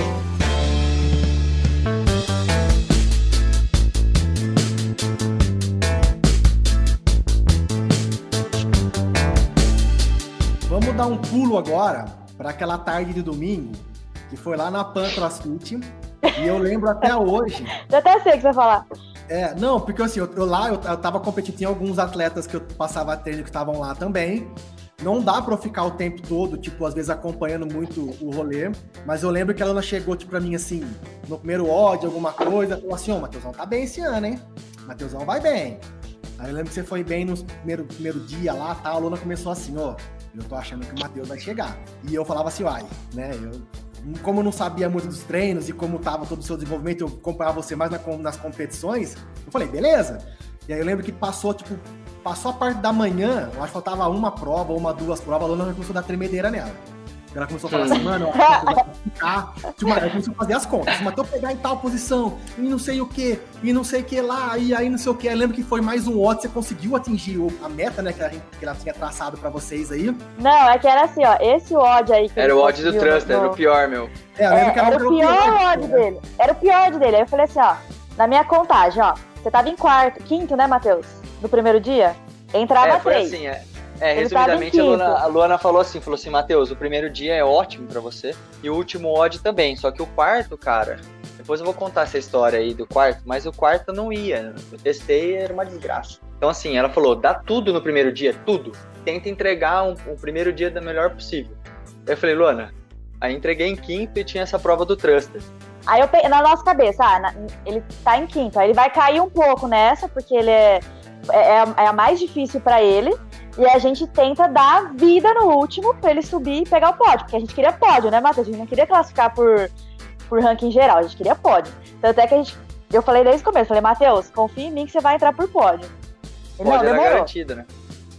Vamos dar um pulo agora para aquela tarde de domingo, que foi lá na Pan CrossFit, e eu lembro até hoje... Eu até sei o que você vai falar. É, não, porque assim, eu, eu lá, eu, eu tava competindo, tinha alguns atletas que eu passava treino que estavam lá também. Não dá pra eu ficar o tempo todo, tipo, às vezes acompanhando muito o rolê, mas eu lembro que ela chegou, tipo, pra mim, assim, no primeiro odd, alguma coisa, falou assim, ô, oh, Matheusão tá bem esse ano, hein? Matheusão vai bem. Aí eu lembro que você foi bem no primeiro, primeiro dia lá, tá? A Luna começou assim, ó, oh, eu tô achando que o Matheus vai chegar. E eu falava assim, uai, né, eu... Como eu não sabia muito dos treinos e como tava todo o seu desenvolvimento, eu acompanhava você mais na, nas competições, eu falei, beleza. E aí eu lembro que passou, tipo, passou a parte da manhã, eu acho que faltava uma prova, uma, duas provas, a Luna começou a dar tremedeira nela. Ela começou a falar assim, mano, ó, ficar. Tipo, ela começou a fazer as contas. Mas eu pegar em tal posição, e não sei o que, e não sei o que lá, e aí não sei o que. Eu lembro que foi mais um odd, você conseguiu atingir a meta, né, que ela, que ela tinha traçado pra vocês aí. Não, é que era assim, ó, esse odd aí que era o odd do Truster, no... era o pior, meu. É, eu lembro é, que era, era o pior, pior odd né? dele. Era o pior dele. Aí eu falei assim, ó, na minha contagem, ó, você tava em quarto, quinto, né, Matheus? No primeiro dia? Entrava é, foi três. Assim, é. É, resumidamente, a Luana, a Luana falou assim, falou assim, Matheus, o primeiro dia é ótimo pra você, e o último odd também, só que o quarto, cara, depois eu vou contar essa história aí do quarto, mas o quarto não ia, eu testei, era uma desgraça. Então assim, ela falou, dá tudo no primeiro dia, tudo, tenta entregar um, o primeiro dia da melhor possível. Aí eu falei, Luana, aí entreguei em quinto e tinha essa prova do Truster. Aí eu peguei na nossa cabeça, ah, na, ele tá em quinto, aí ele vai cair um pouco nessa, porque ele é, é, é a mais difícil pra ele. E a gente tenta dar vida no último pra ele subir e pegar o pódio. Porque a gente queria pódio, né, Matheus? A gente não queria classificar por, por ranking geral, a gente queria pódio. Tanto é que a gente, eu falei desde o começo, falei, Matheus, confia em mim que você vai entrar por pódio. Ele, pódio era garantido, né?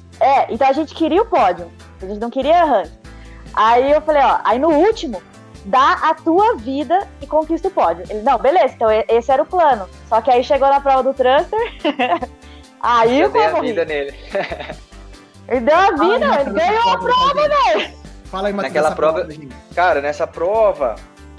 É, então a gente queria o pódio, a gente não queria ranking. Aí eu falei, ó, aí no último, dá a tua vida e conquista o pódio. Ele, não, beleza, então esse era o plano. Só que aí chegou na prova do Truster, aí eu dei a morri. vida nele. Ele deu a vida, ah, ele ganhou a prova, velho. Fala aí, Matheus. Naquela prova, prova cara, nessa prova,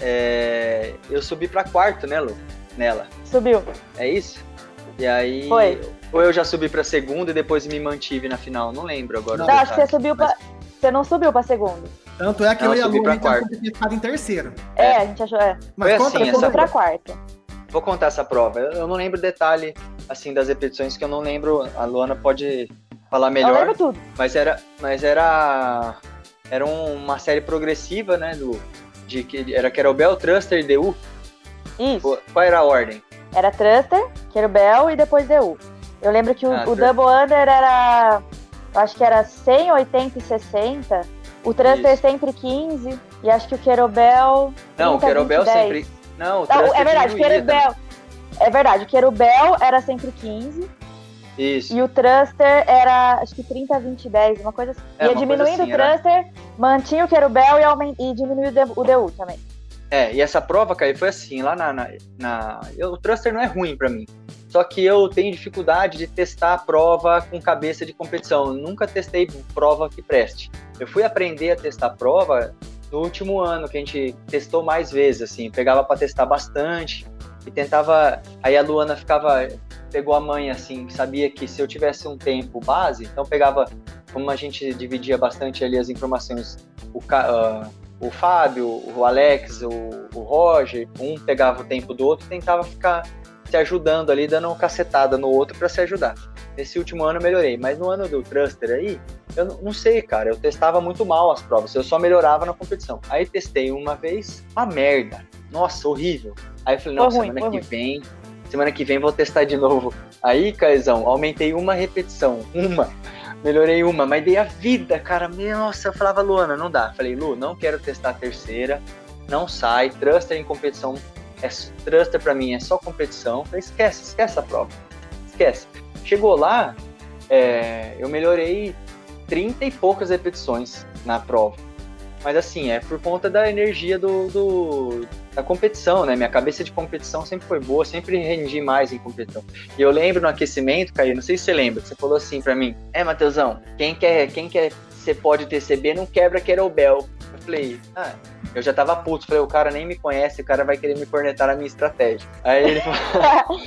é, eu subi pra quarto, né, Lu? Nela. Subiu. É isso? E aí... Foi. Ou eu já subi pra segunda e depois me mantive na final, não lembro agora. Não, acho que você subiu mas... pra... Você não subiu pra segunda. Tanto é que não, eu e a Lu, a gente achou que tinha ficado em terceiro. É, é, a gente achou, é. Mas Foi assim, eu subi pra quarta. Vou contar essa prova. Eu não lembro detalhe, assim, das repetições, que eu não lembro. A Luana pode... falar melhor, eu lembro tudo. mas era, mas era, era uma série progressiva, né, do, de que era Kettlebell, Truster e D U. Isso. Qual era a ordem? Era Truster, Kettlebell e depois D U. Eu lembro que o, ah, o Double Under era, eu acho que era cem, oitenta e sessenta, O Thruster Isso. sempre quinze, e acho que o Querobel... Não, o trinta, Querobel vinte, sempre... dez. Não, o Não, Thruster é verdade, o diminuía também. Querobel... É verdade, o Querobel era sempre quinze, Isso. e o Thruster era, acho que trinta, vinte, dez, uma coisa assim. É, Ia uma coisa diminuindo assim, o Thruster, mantinha o Querobel e, aument... e diminuiu o D- o D U também. É, e essa prova, Caio, foi assim, lá na... na, na... Eu, o Thruster não é ruim pra mim, só que eu tenho dificuldade de testar a prova com cabeça de competição. Eu nunca testei prova que preste. Eu fui aprender a testar prova no último ano, que a gente testou mais vezes, assim, pegava pra testar bastante e tentava... Aí a Luana ficava... Pegou a manha, assim, sabia que se eu tivesse um tempo base, então pegava, como a gente dividia bastante ali as informações, o, uh, o Fábio, o Alex, o, o Roger, um pegava o tempo do outro e tentava ficar se ajudando ali, dando uma cacetada no outro para se ajudar. Nesse último ano eu melhorei, mas no ano do Thruster aí, eu não, não sei, cara, eu testava muito mal as provas, eu só melhorava na competição. Aí testei uma vez, uma merda, nossa, horrível. Aí eu falei, não, Foi ruim, semana foi que ruim. vem, semana que vem vou testar de novo. Aí, Caizão, aumentei uma repetição, uma, melhorei uma, mas dei a vida, cara, nossa, eu falava, Luana, não dá. Falei, Lu, não quero testar a terceira, não sai, Thruster em competição, é, Thruster pra mim é só competição. Falei, esquece, esquece a prova, esquece. Chegou lá, é, eu melhorei trinta e poucas repetições na prova. Mas assim, é por conta da energia do, do, da competição, né? Minha cabeça de competição sempre foi boa, sempre rendi mais em competição. E eu lembro no aquecimento, Caio, não sei se você lembra, que você falou assim pra mim, é, Matheusão, quem quer, quem quer ser pódio T C B não quebra Querobel. Eu falei, ah, eu já tava puto, falei, o cara nem me conhece, o cara vai querer me cornetar na minha estratégia. Aí ele falou...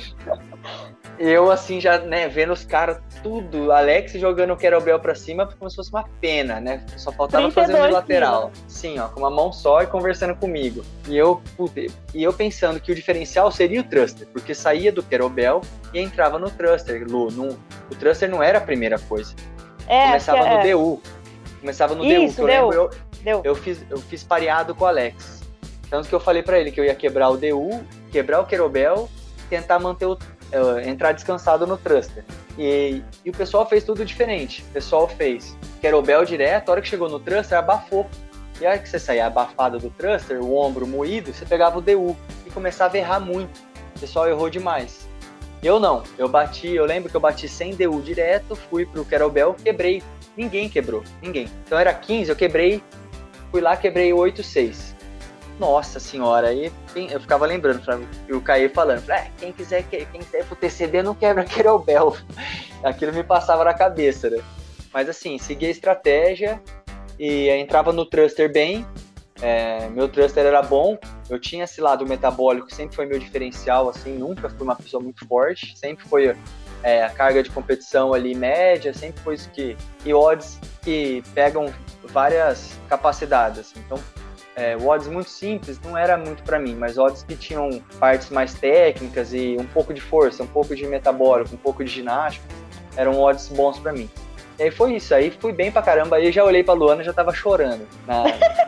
Eu, assim, já, né, vendo os caras tudo, Alex jogando o Querobel pra cima como se fosse uma pena, né? Só faltava fazer um lateral. Sim, ó, com uma mão só e conversando comigo. E eu, puta, e eu pensando que o diferencial seria o Thruster, porque saía do Querobel e entrava no Thruster, Lu. No, o Thruster não era a primeira coisa. É, Começava é. no D U. Começava no Isso, D U, que eu deu, lembro, eu, deu. eu, fiz, eu fiz pareado com o Alex. Tanto que eu falei pra ele que eu ia quebrar o D U, quebrar o Querobel, tentar manter o Uh, entrar descansado no Thruster. E, e o pessoal fez tudo diferente. O pessoal fez Querobel direto, a hora que chegou no Thruster, abafou. E a hora que você saía abafado do Thruster, o ombro moído, você pegava o D U e começava a errar muito. O pessoal errou demais. Eu não. Eu bati, eu lembro que eu bati sem D U direto, fui pro Querobel, quebrei. Ninguém quebrou, ninguém. Então era quinze, eu quebrei, fui lá, quebrei oito seis. Nossa senhora, aí eu ficava lembrando, e o Caio falando, ah, quem quiser quem quiser ir pro T C B não quebra Querobel. Aquilo me passava na cabeça, né? Mas assim, segui a estratégia e entrava no Thruster bem, é, meu Thruster era bom, eu tinha esse lado metabólico, sempre foi meu diferencial, assim, nunca fui uma pessoa muito forte, sempre foi é, a carga de competição ali média, sempre foi isso que... E odds que pegam várias capacidades, assim, então... É, odds muito simples não era muito para mim, mas odds que tinham partes mais técnicas e um pouco de força, um pouco de metabólico, um pouco de ginástica, eram odds bons para mim. E aí foi isso, aí fui bem pra caramba, aí já olhei pra Luana e já tava chorando. Na,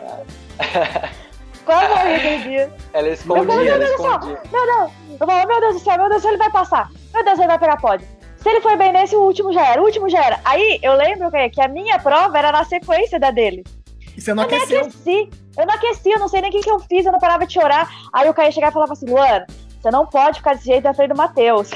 na... Quase morri aquele dia. Ela escondia, ela escondia. Meu Deus, eu falo, meu Deus do céu, meu Deus, ele vai passar. Meu Deus, ele vai pegar pódio. Se ele foi bem nesse, o último já era, o último já era. Aí eu lembro que a minha prova era na sequência da dele. E você não eu aqueceu? Nem aqueci. Eu não aqueci, eu não sei nem o que, que eu fiz, eu não parava de chorar. Aí o Caio chegava e falava assim, Luana, você não pode ficar desse jeito na frente do Matheus.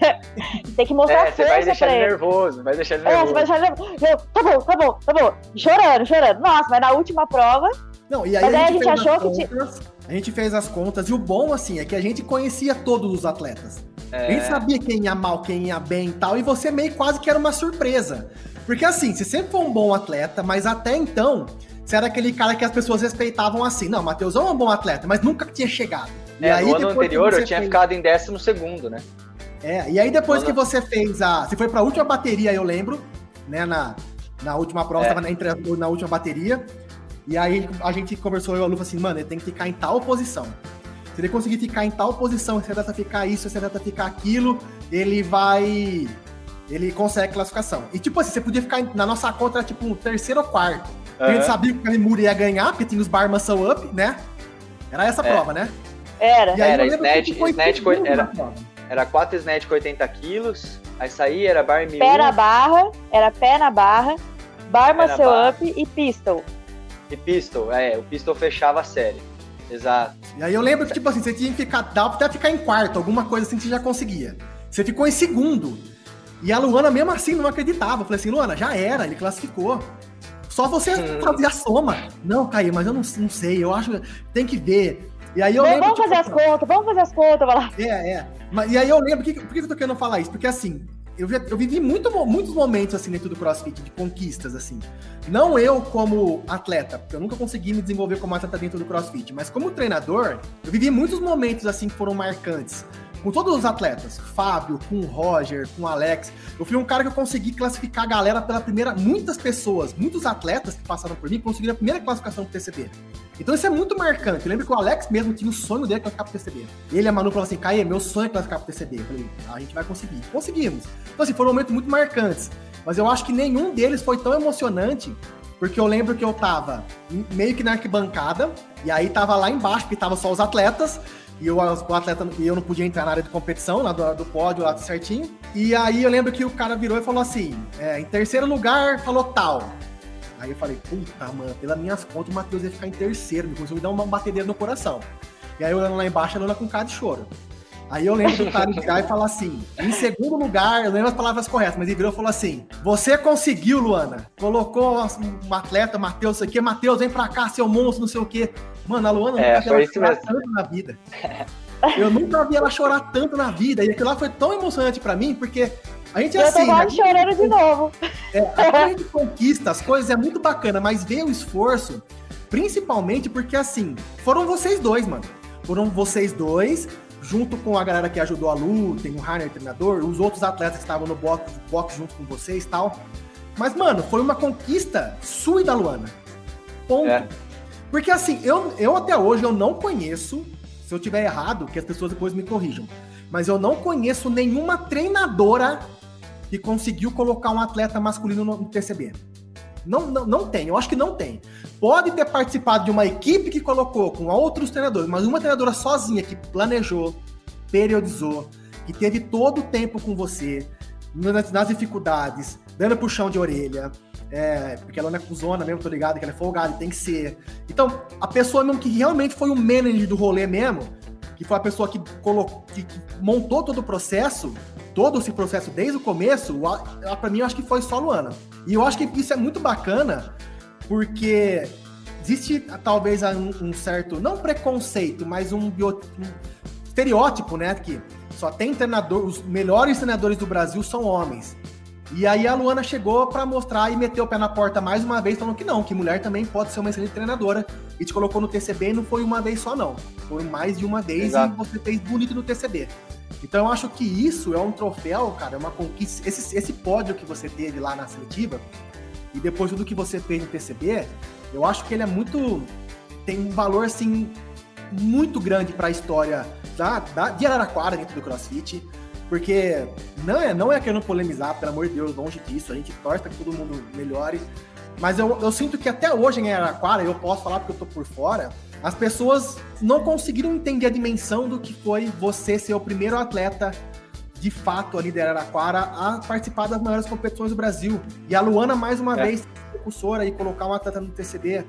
Tem que mostrar é, força pra ele. Você vai deixar ele nervoso, vai deixar ele nervoso. É, você vai deixar ele nervoso. Eu, tá bom, tá bom, tá bom. Chorando, chorando. Nossa, mas na última prova... Não, e aí mas a gente, aí a gente achou contas, que... Tinha... A gente fez as contas, e o bom, assim, é que a gente conhecia todos os atletas. É... A gente sabia quem ia mal, quem ia bem e tal, e você meio quase que era uma surpresa. Porque assim, você sempre foi um bom atleta, mas até então... Você era aquele cara que as pessoas respeitavam assim. Não, Matheusão é um bom atleta, mas nunca tinha chegado. É, e aí, no ano anterior eu tinha fez... ficado em décimo segundo, né? É, e aí depois no que ano... você fez a... Você foi pra última bateria, eu lembro, né? Na, na última prova, é. Tava na, entre, na última bateria. E aí a gente conversou, eu e a Lu, falou assim, mano, ele tem que ficar em tal posição. Se ele conseguir ficar em tal posição, se ele tenta ficar isso, se ele tenta ficar aquilo, ele vai... Ele consegue classificação. E tipo assim, você podia ficar na nossa conta, era tipo um terceiro ou quarto. Uhum. A gente sabia que o Kalimura ia ganhar, porque tinha os bar muscle up, né? Era essa é. prova, né? Era. E aí, era snatch, foi snatch co... era, era quatro snatch com oitenta quilos, aí saía, era bar mil. Pé na barra, era pé na barra, bar muscle up e pistol. E pistol, é, o pistol fechava a série. Exato. E aí eu lembro que, tipo assim, você tinha que ficar, dava até ficar em quarto, alguma coisa assim que você já conseguia. Você ficou em segundo. E a Luana, mesmo assim, não acreditava. Eu falei assim, Luana, já era, ele classificou. Só você hum. fazer a soma. Não, Caí, mas eu não, não sei, eu acho que tem que ver. E aí eu Bem, lembro, vamos tipo, fazer as contas, vamos fazer as contas, vai lá. É, é. Mas, e aí eu lembro, por que, por que eu tô querendo falar isso? Porque assim, eu, eu vivi muito, muitos momentos assim dentro do CrossFit, de conquistas, assim. Não eu como atleta, porque eu nunca consegui me desenvolver como atleta dentro do CrossFit, mas como treinador, eu vivi muitos momentos assim que foram marcantes. Com todos os atletas, Fábio, com o Roger, com o Alex, eu fui um cara que eu consegui classificar a galera pela primeira, muitas pessoas, muitos atletas que passaram por mim conseguiram a primeira classificação pro T C B. Então isso é muito marcante. Eu lembro que o Alex mesmo tinha o sonho dele de classificar pro T C B. Ele e a Manu falaram assim, Caê, meu sonho é classificar pro T C B. Eu falei, ah, a gente vai conseguir. Conseguimos. Então assim, foram momentos muito marcantes. Mas eu acho que nenhum deles foi tão emocionante, porque eu lembro que eu tava meio que na arquibancada, e aí tava lá embaixo, porque tava só os atletas, e eu, o atleta, e eu não podia entrar na área de competição, lá do, do pódio, lá certinho. E aí eu lembro que o cara virou e falou assim, é, em terceiro lugar, falou tal. Aí eu falei, puta, mano, pelas minhas contas o Matheus ia ficar em terceiro, me conseguiu dar uma batedeira no coração. E aí eu olhando lá embaixo, a Luna com cara de choro. Aí eu lembro do cara virar e falar assim, em segundo lugar, eu lembro as palavras corretas, mas ele virou e falou assim, você conseguiu, Luana, colocou um atleta, Matheus, isso aqui, Matheus, vem pra cá, seu monstro, não sei o quê. Mano, a Luana é, nunca vi ela chorar tanto na vida. Eu nunca vi ela chorar tanto na vida, e aquilo lá foi tão emocionante pra mim, porque a gente é assim... Eu tô quase né? chorando de novo. É, quando a gente conquista as coisas, é muito bacana, mas ver o esforço, principalmente porque, assim, foram vocês dois, mano. Foram vocês dois... junto com a galera que ajudou a Lu, tem o Rainer, treinador, os outros atletas que estavam no box, box junto com vocês e tal. Mas, mano, foi uma conquista sua e da Luana. Ponto. É. Porque, assim, eu, eu até hoje eu não conheço, se eu tiver errado, que as pessoas depois me corrijam, mas eu não conheço nenhuma treinadora que conseguiu colocar um atleta masculino no, no T C B. Não, não, não tem, eu acho que não tem. Pode ter participado de uma equipe que colocou com outros treinadores, mas uma treinadora sozinha que planejou, periodizou, que teve todo o tempo com você, nas, nas dificuldades, dando puxão de orelha, é, porque ela não é cuzona mesmo, tô ligado, que ela é folgada, tem que ser. Então, a pessoa mesmo que realmente foi o manager do rolê mesmo, que foi a pessoa que, colocou, que, que montou todo o processo, todo esse processo desde o começo, pra mim eu acho que foi só a Luana. E eu acho que isso é muito bacana, porque existe talvez um, um certo, não preconceito, mas um, bio, um estereótipo, né, que só tem treinador, os melhores treinadores do Brasil são homens. E aí a Luana chegou pra mostrar e meteu o pé na porta mais uma vez, falando que não, que mulher também pode ser uma excelente treinadora, e te colocou no T C B e não foi uma vez só não, foi mais de uma vez. Exato. E você fez bonito no T C B. Então eu acho que isso é um troféu, cara, é uma conquista, esse, esse pódio que você teve lá na seletiva, e depois tudo que você fez no T C B, eu acho que ele é muito, tem um valor, assim, muito grande para a história da, da, de Araraquara dentro do CrossFit, porque não é, não é querendo polemizar, pelo amor de Deus, longe disso, a gente torce para que todo mundo melhore, mas eu, eu sinto que até hoje em Araraquara, eu posso falar porque eu tô por fora, as pessoas não conseguiram entender a dimensão do que foi você ser o primeiro atleta de fato ali de Araraquara a participar das maiores competições do Brasil. E a Luana, mais uma é. vez, precursora e colocar um atleta no T C B.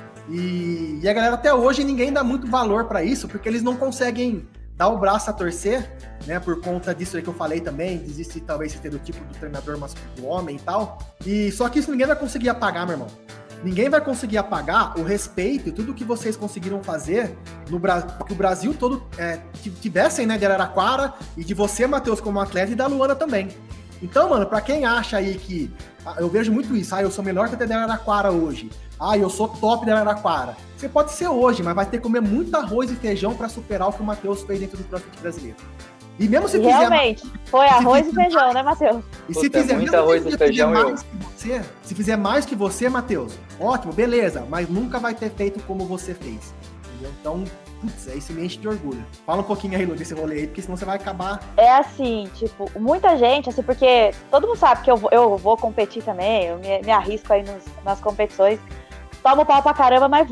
E, e a galera até hoje, ninguém dá muito valor para isso, porque eles não conseguem dar o braço a torcer, né, por conta disso aí que eu falei também, existe talvez esse estereotipo do treinador masculino, do homem e tal. E só que isso ninguém vai conseguir apagar, meu irmão. Ninguém vai conseguir apagar o respeito e tudo que vocês conseguiram fazer no Brasil, que o Brasil todo é, tivessem, né, de Araraquara, e de você, Matheus, como atleta, e da Luana também. Então, mano, pra quem acha aí que... Eu vejo muito isso, ah, eu sou melhor até de Araraquara hoje, ah, eu sou top de Araraquara. Você pode ser hoje, mas vai ter que comer muito arroz e feijão pra superar o que o Matheus fez dentro do CrossFit brasileiro. E mesmo se Realmente, fizer... foi se arroz fizer e feijão, mais, né, Matheus? E se Puta, fizer, muito arroz e feijão, mais eu... que você, se fizer mais que você, Matheus, ótimo, beleza, mas nunca vai ter feito como você fez. Entendeu? Então, putz, aí isso me enche de orgulho. Fala um pouquinho aí, Lu, desse rolê aí, porque senão você vai acabar... É assim, tipo, muita gente, assim, porque todo mundo sabe que eu vou, eu vou competir também, eu me, me arrisco aí nos, nas competições, tomo pau pra caramba, mas vou.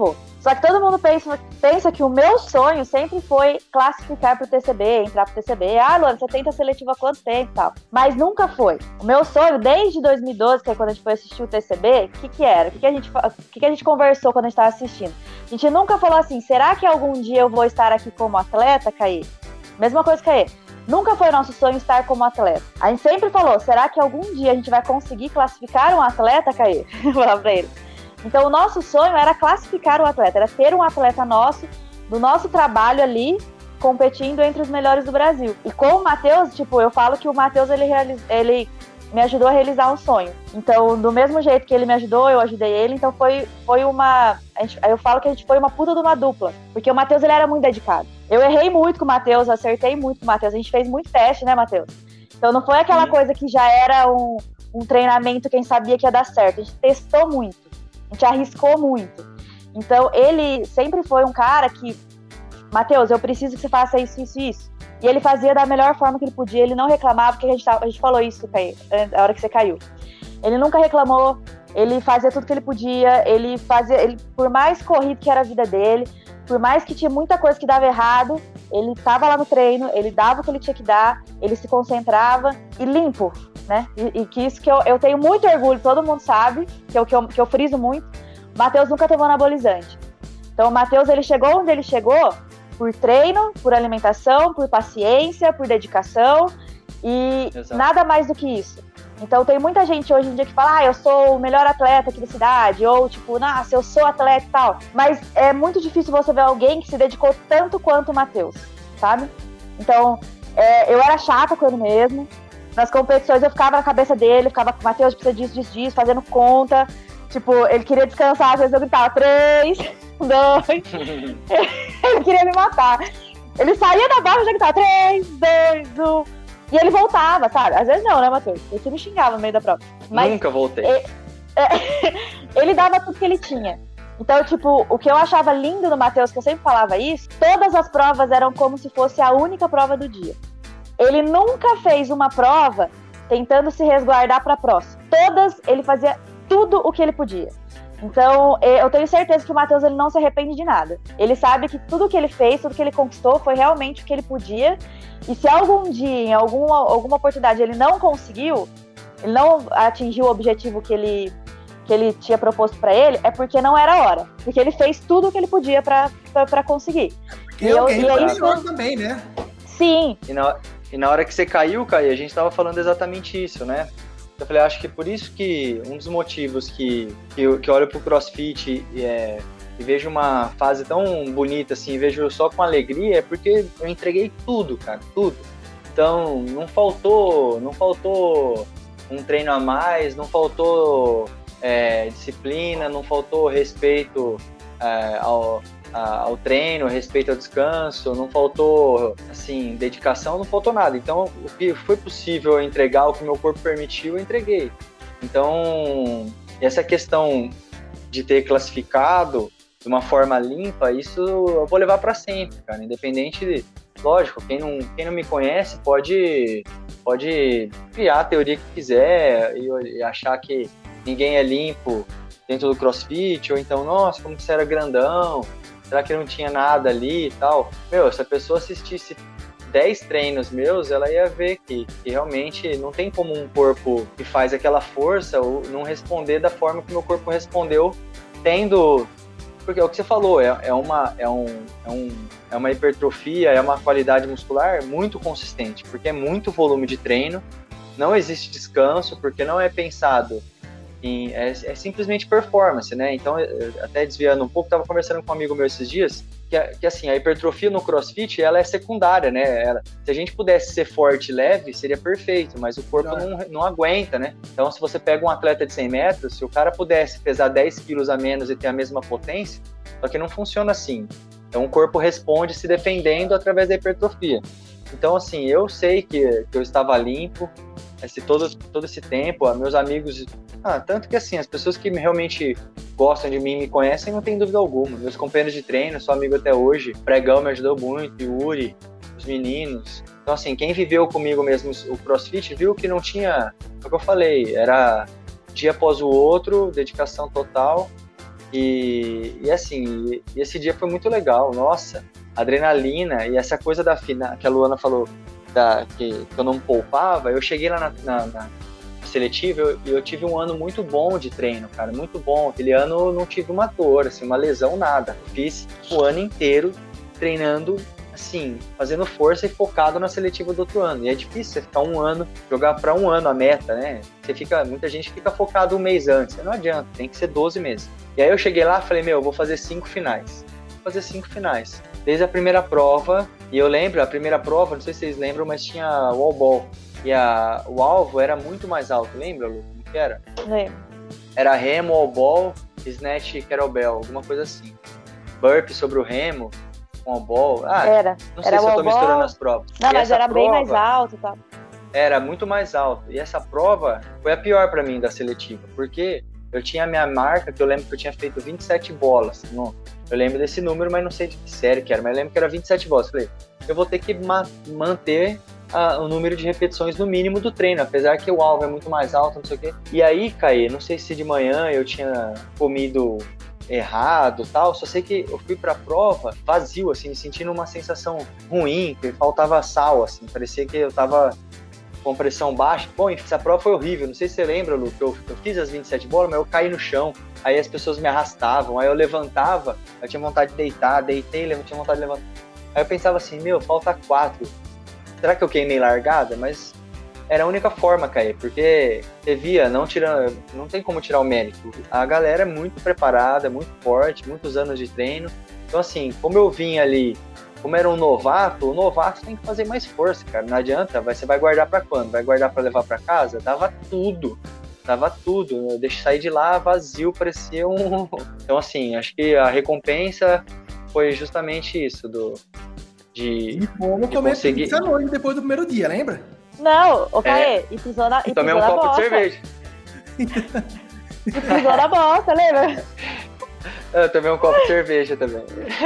Só que todo mundo pensa, pensa que o meu sonho sempre foi classificar pro T C B, entrar pro T C B. Ah, Luana, você tenta seletiva há quanto tempo e tal? Mas nunca foi. O meu sonho, desde dois mil e doze, que é quando a gente foi assistir o T C B, o que que era? O que que a gente, que que a gente conversou quando a gente tava assistindo? A gente nunca falou assim, será que algum dia eu vou estar aqui como atleta, Caê? Mesma coisa, Caê. Nunca foi nosso sonho estar como atleta. A gente sempre falou, será que algum dia a gente vai conseguir classificar um atleta, Caê? Vou falar pra ele. Então, o nosso sonho era classificar o atleta, era ter um atleta nosso, do nosso trabalho ali, competindo entre os melhores do Brasil. E com o Matheus, tipo, eu falo que o Matheus, ele, realiz... ele me ajudou a realizar um sonho. Então, do mesmo jeito que ele me ajudou, eu ajudei ele, então foi, foi uma... A gente... Eu falo que a gente foi uma puta de uma dupla, porque o Matheus, ele era muito dedicado. Eu errei muito com o Matheus, acertei muito com o Matheus, a gente fez muito teste, né, Matheus? Então, não foi aquela Sim. coisa que já era um, um treinamento que a gente sabia que ia dar certo, a gente testou muito. A gente arriscou muito. Então, ele sempre foi um cara que... Matheus, eu preciso que você faça isso, isso e isso. E ele fazia da melhor forma que ele podia. Ele não reclamava, porque a gente, tava, a gente falou isso, Caí, a hora que você caiu. Ele nunca reclamou. Ele fazia tudo que ele podia. Ele fazia... Ele, por mais corrido que era a vida dele, por mais que tinha muita coisa que dava errado, ele tava lá no treino, ele dava o que ele tinha que dar, ele se concentrava e limpo. Né? E, e que isso que eu, eu tenho muito orgulho, todo mundo sabe, que eu, que eu, que eu friso muito, o Matheus nunca tomou anabolizante. Então o Matheus, ele chegou onde ele chegou por treino, por alimentação, por paciência, por dedicação e Exato. Nada mais do que isso. Então tem muita gente hoje em dia que fala, ah, eu sou o melhor atleta aqui da cidade, ou tipo, nossa, eu sou atleta e tal. Mas é muito difícil você ver alguém que se dedicou tanto quanto o Matheus, sabe? Então, é, eu era chata com ele mesmo. Nas competições eu ficava na cabeça dele, ficava com o Matheus, precisa disso, disso, disso, fazendo conta. Tipo, ele queria descansar, às vezes eu gritava, três, dois. Ele queria me matar. Ele saía da barra e já gritava, três, dois, um. E ele voltava, sabe? Às vezes não, né, Matheus? Ele me xingava no meio da prova. Mas Nunca voltei. Ele, é, ele dava tudo que ele tinha. Então, tipo, o que eu achava lindo no Matheus, que eu sempre falava isso, todas as provas eram como se fosse a única prova do dia. Ele nunca fez uma prova tentando se resguardar para a próxima. Todas, ele fazia tudo o que ele podia. Então, eu tenho certeza que o Matheus, ele não se arrepende de nada. Ele sabe que tudo que ele fez, tudo que ele conquistou foi realmente o que ele podia. E se algum dia, em alguma, alguma oportunidade, ele não conseguiu, ele não atingiu o objetivo que ele, que ele tinha proposto para ele, é porque não era a hora. Porque ele fez tudo o que ele podia para conseguir. Porque e eu, e é isso também, né? Sim. E na, e na hora que você caiu, Caí, a gente tava falando exatamente isso, né? Eu falei, acho que por isso que um dos motivos que, que, eu, que eu olho pro CrossFit e, é, e vejo uma fase tão bonita assim, vejo só com alegria, é porque eu entreguei tudo, cara, tudo. Então, não faltou, não faltou um treino a mais, não faltou é, disciplina, não faltou respeito é, ao, a, ao treino, respeito ao descanso, não faltou, assim, dedicação, não faltou nada. Então, o que foi possível eu entregar, o que meu corpo permitiu, eu entreguei. Então, essa questão de ter classificado de uma forma limpa, isso eu vou levar para sempre, cara, independente de... Lógico, quem não, quem não me conhece pode, pode criar a teoria que quiser e, e achar que ninguém é limpo dentro do CrossFit, ou então, nossa, como que você era grandão, será que não tinha nada ali e tal? Meu, se a pessoa assistisse dez treinos meus, ela ia ver que, que realmente não tem como um corpo que faz aquela força ou não responder da forma que meu corpo respondeu, tendo... Porque é o que você falou, é, é, uma, é, um, é, um, é uma hipertrofia, é uma qualidade muscular muito consistente, porque é muito volume de treino, não existe descanso, porque não é pensado em... É, é simplesmente performance, né? Então, até desviando um pouco, estava conversando com um amigo meu esses dias, que, que assim, a hipertrofia no CrossFit, ela é secundária, né? Ela, se a gente pudesse ser forte e leve, seria perfeito, mas o corpo não, não aguenta, né? Então, se você pega um atleta de cem metros, se o cara pudesse pesar dez quilos a menos e ter a mesma potência, só que não funciona assim. Então, o corpo responde se defendendo através da hipertrofia. Então, assim, eu sei que, que eu estava limpo, esse, todo, todo esse tempo, meus amigos... Ah, tanto que, assim, as pessoas que realmente gostam de mim, me conhecem, não tem dúvida alguma. Meus companheiros de treino, sou amigo até hoje. Pregão me ajudou muito, Yuri, os meninos. Então, assim, quem viveu comigo mesmo o CrossFit viu que não tinha... É o que eu falei, era dia após o outro, dedicação total. E, e assim, e esse dia foi muito legal, nossa, adrenalina e essa coisa da final, que a Luana falou da, que, que eu não poupava, eu cheguei lá na, na, na seletiva e eu, eu tive um ano muito bom de treino, cara, muito bom. Aquele ano eu não tive uma dor, assim, uma lesão, nada. Fiz o ano inteiro treinando, assim, fazendo força e focado na seletiva do outro ano. E é difícil você ficar um ano, jogar para um ano a meta, né? Você fica, muita gente fica focado um mês antes. Não adianta, tem que ser doze meses. E aí eu cheguei lá e falei, meu, eu vou fazer cinco finais. Vou fazer cinco finais. Desde a primeira prova, e eu lembro, a primeira prova, não sei se vocês lembram, mas tinha wall ball. E a, o alvo era muito mais alto, lembra, Lu? Como que era? Lembro. Era remo, wall ball, snatch, kettlebell, alguma coisa assim. Burp sobre o remo, com o ball. Ah, era. Não sei era se eu tô ball. misturando as provas. Não, e mas era prova, bem mais alto e tal. Era muito mais alto. E essa prova foi a pior pra mim da seletiva, porque eu tinha a minha marca, que eu lembro que eu tinha feito vinte e sete bolas. Não, eu lembro desse número, mas não sei de que série que era, mas eu lembro que era vinte e sete bolas. Eu falei, eu vou ter que ma- manter a, o número de repetições no mínimo do treino, apesar que o alvo é muito mais alto, não sei o quê. E aí, Caê, não sei se de manhã eu tinha comido errado e tal, só sei que eu fui pra prova vazio, assim, sentindo uma sensação ruim, que faltava sal, assim, parecia que eu tava com pressão baixa. Bom, essa prova foi horrível, não sei se você lembra, Lu, que eu, eu fiz as vinte e sete bolas, mas eu caí no chão, aí as pessoas me arrastavam, aí eu levantava, eu tinha vontade de deitar, deitei, eu tinha vontade de levantar. Aí eu pensava assim, meu, falta quatro, será que eu queimei largada? Mas era a única forma, Caê, porque você via, não, tirando, não tem como tirar o mérito. A galera é muito preparada, muito forte, muitos anos de treino. Então, assim, como eu vim ali, como era um novato, o novato tem que fazer mais força, cara. Não adianta, você vai guardar pra quando? Vai guardar pra levar pra casa? Dava tudo, dava tudo. Eu deixei sair de lá vazio, parecia um... Então, assim, acho que a recompensa foi justamente isso, do... De, e fomos comer conseguir... pizza à noite depois do primeiro dia, lembra? Não, o Caê, É. e pisou na, e Tomei pisou um na copo bosta. de cerveja. E pisou na bosta, lembra? Eu tomei um copo de cerveja também.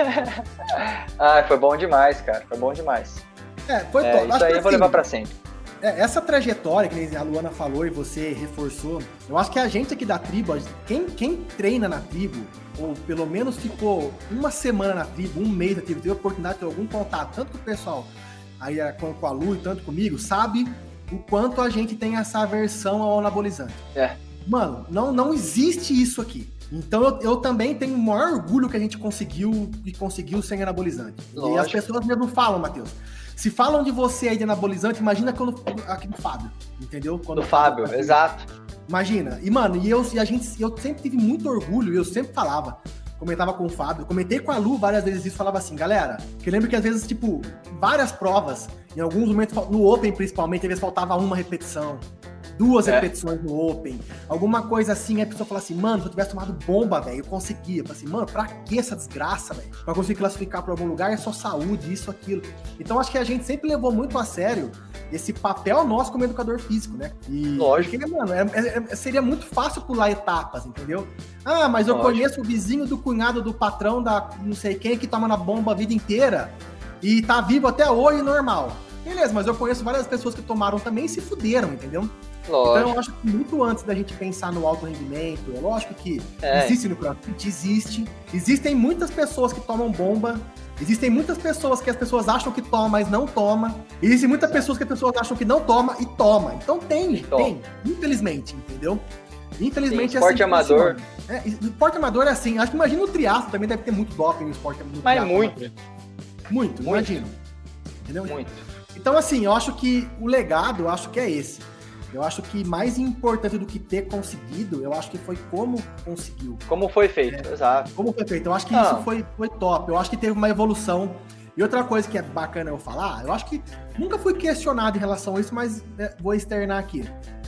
Ah, foi bom demais, cara. Foi bom demais. É, foi É, top. isso Acho aí que eu vou assim, levar pra sempre. é, essa trajetória que a Luana falou e você reforçou, eu acho que a gente aqui da tribo, quem, quem treina na tribo, ou pelo menos ficou uma semana na tribo, um mês na tribo, teve a oportunidade de ter algum contato, tanto com o pessoal aí com, com a Lu e tanto comigo, sabe o quanto a gente tem essa aversão ao anabolizante. É. Mano, não, não existe isso aqui. Então eu, eu também tenho o maior orgulho que a gente conseguiu e conseguiu sem anabolizante. Lógico. E as pessoas mesmo falam, Matheus. Se falam de você aí de anabolizante, imagina quando aqui do Fábio, entendeu? Quando Do Fábio, Fábio, exato. Imagina. E, mano, e, eu, e a gente, eu sempre tive muito orgulho, e eu sempre falava, comentava com o Fábio, comentei com a Lu várias vezes isso, falava assim, galera, que eu lembro que às vezes, tipo, várias provas, em alguns momentos, no Open principalmente, às vezes faltava uma repetição, duas É. repetições no Open, alguma coisa assim, aí a pessoa fala assim, mano, se eu tivesse tomado bomba, velho, eu conseguia. Eu falei assim, mano, pra que essa desgraça, velho? Pra conseguir classificar pra algum lugar é só saúde, isso, aquilo. Então acho que a gente sempre levou muito a sério esse papel nosso como educador físico, né? E, Lógico. Porque, mano, é, é, seria muito fácil pular etapas, entendeu? Ah, mas eu Lógico. conheço o vizinho do cunhado do patrão da não sei quem que toma na bomba a vida inteira e tá vivo até hoje normal. Beleza, mas eu conheço várias pessoas que tomaram também e se fuderam, entendeu? Lógico. Então eu acho que muito antes da gente pensar no alto rendimento, é lógico que É. existe no CrossFit, existe. Existem muitas pessoas que tomam bomba, existem muitas pessoas que as pessoas acham que toma, mas não toma. Existem muitas pessoas que as pessoas acham que não toma e toma. Então tem, E toma. tem. Infelizmente, entendeu? Infelizmente Sim, é esporte que amador. funciona. É, esporte amador é assim. Acho que imagina o triatlo também deve ter muito doping no esporte no Mas triatlo muito. amador. Muito, Muito. imagino. Entendeu? Muito. Então, assim, eu acho que o legado, eu acho que é esse. Eu acho que mais importante do que ter conseguido, eu acho que foi como conseguiu. Como foi feito, exato. Como foi feito. Eu acho que Não. isso foi, foi top. Eu acho que teve uma evolução. E outra coisa que é bacana eu falar, eu acho que nunca fui questionado em relação a isso, mas é, vou externar aqui.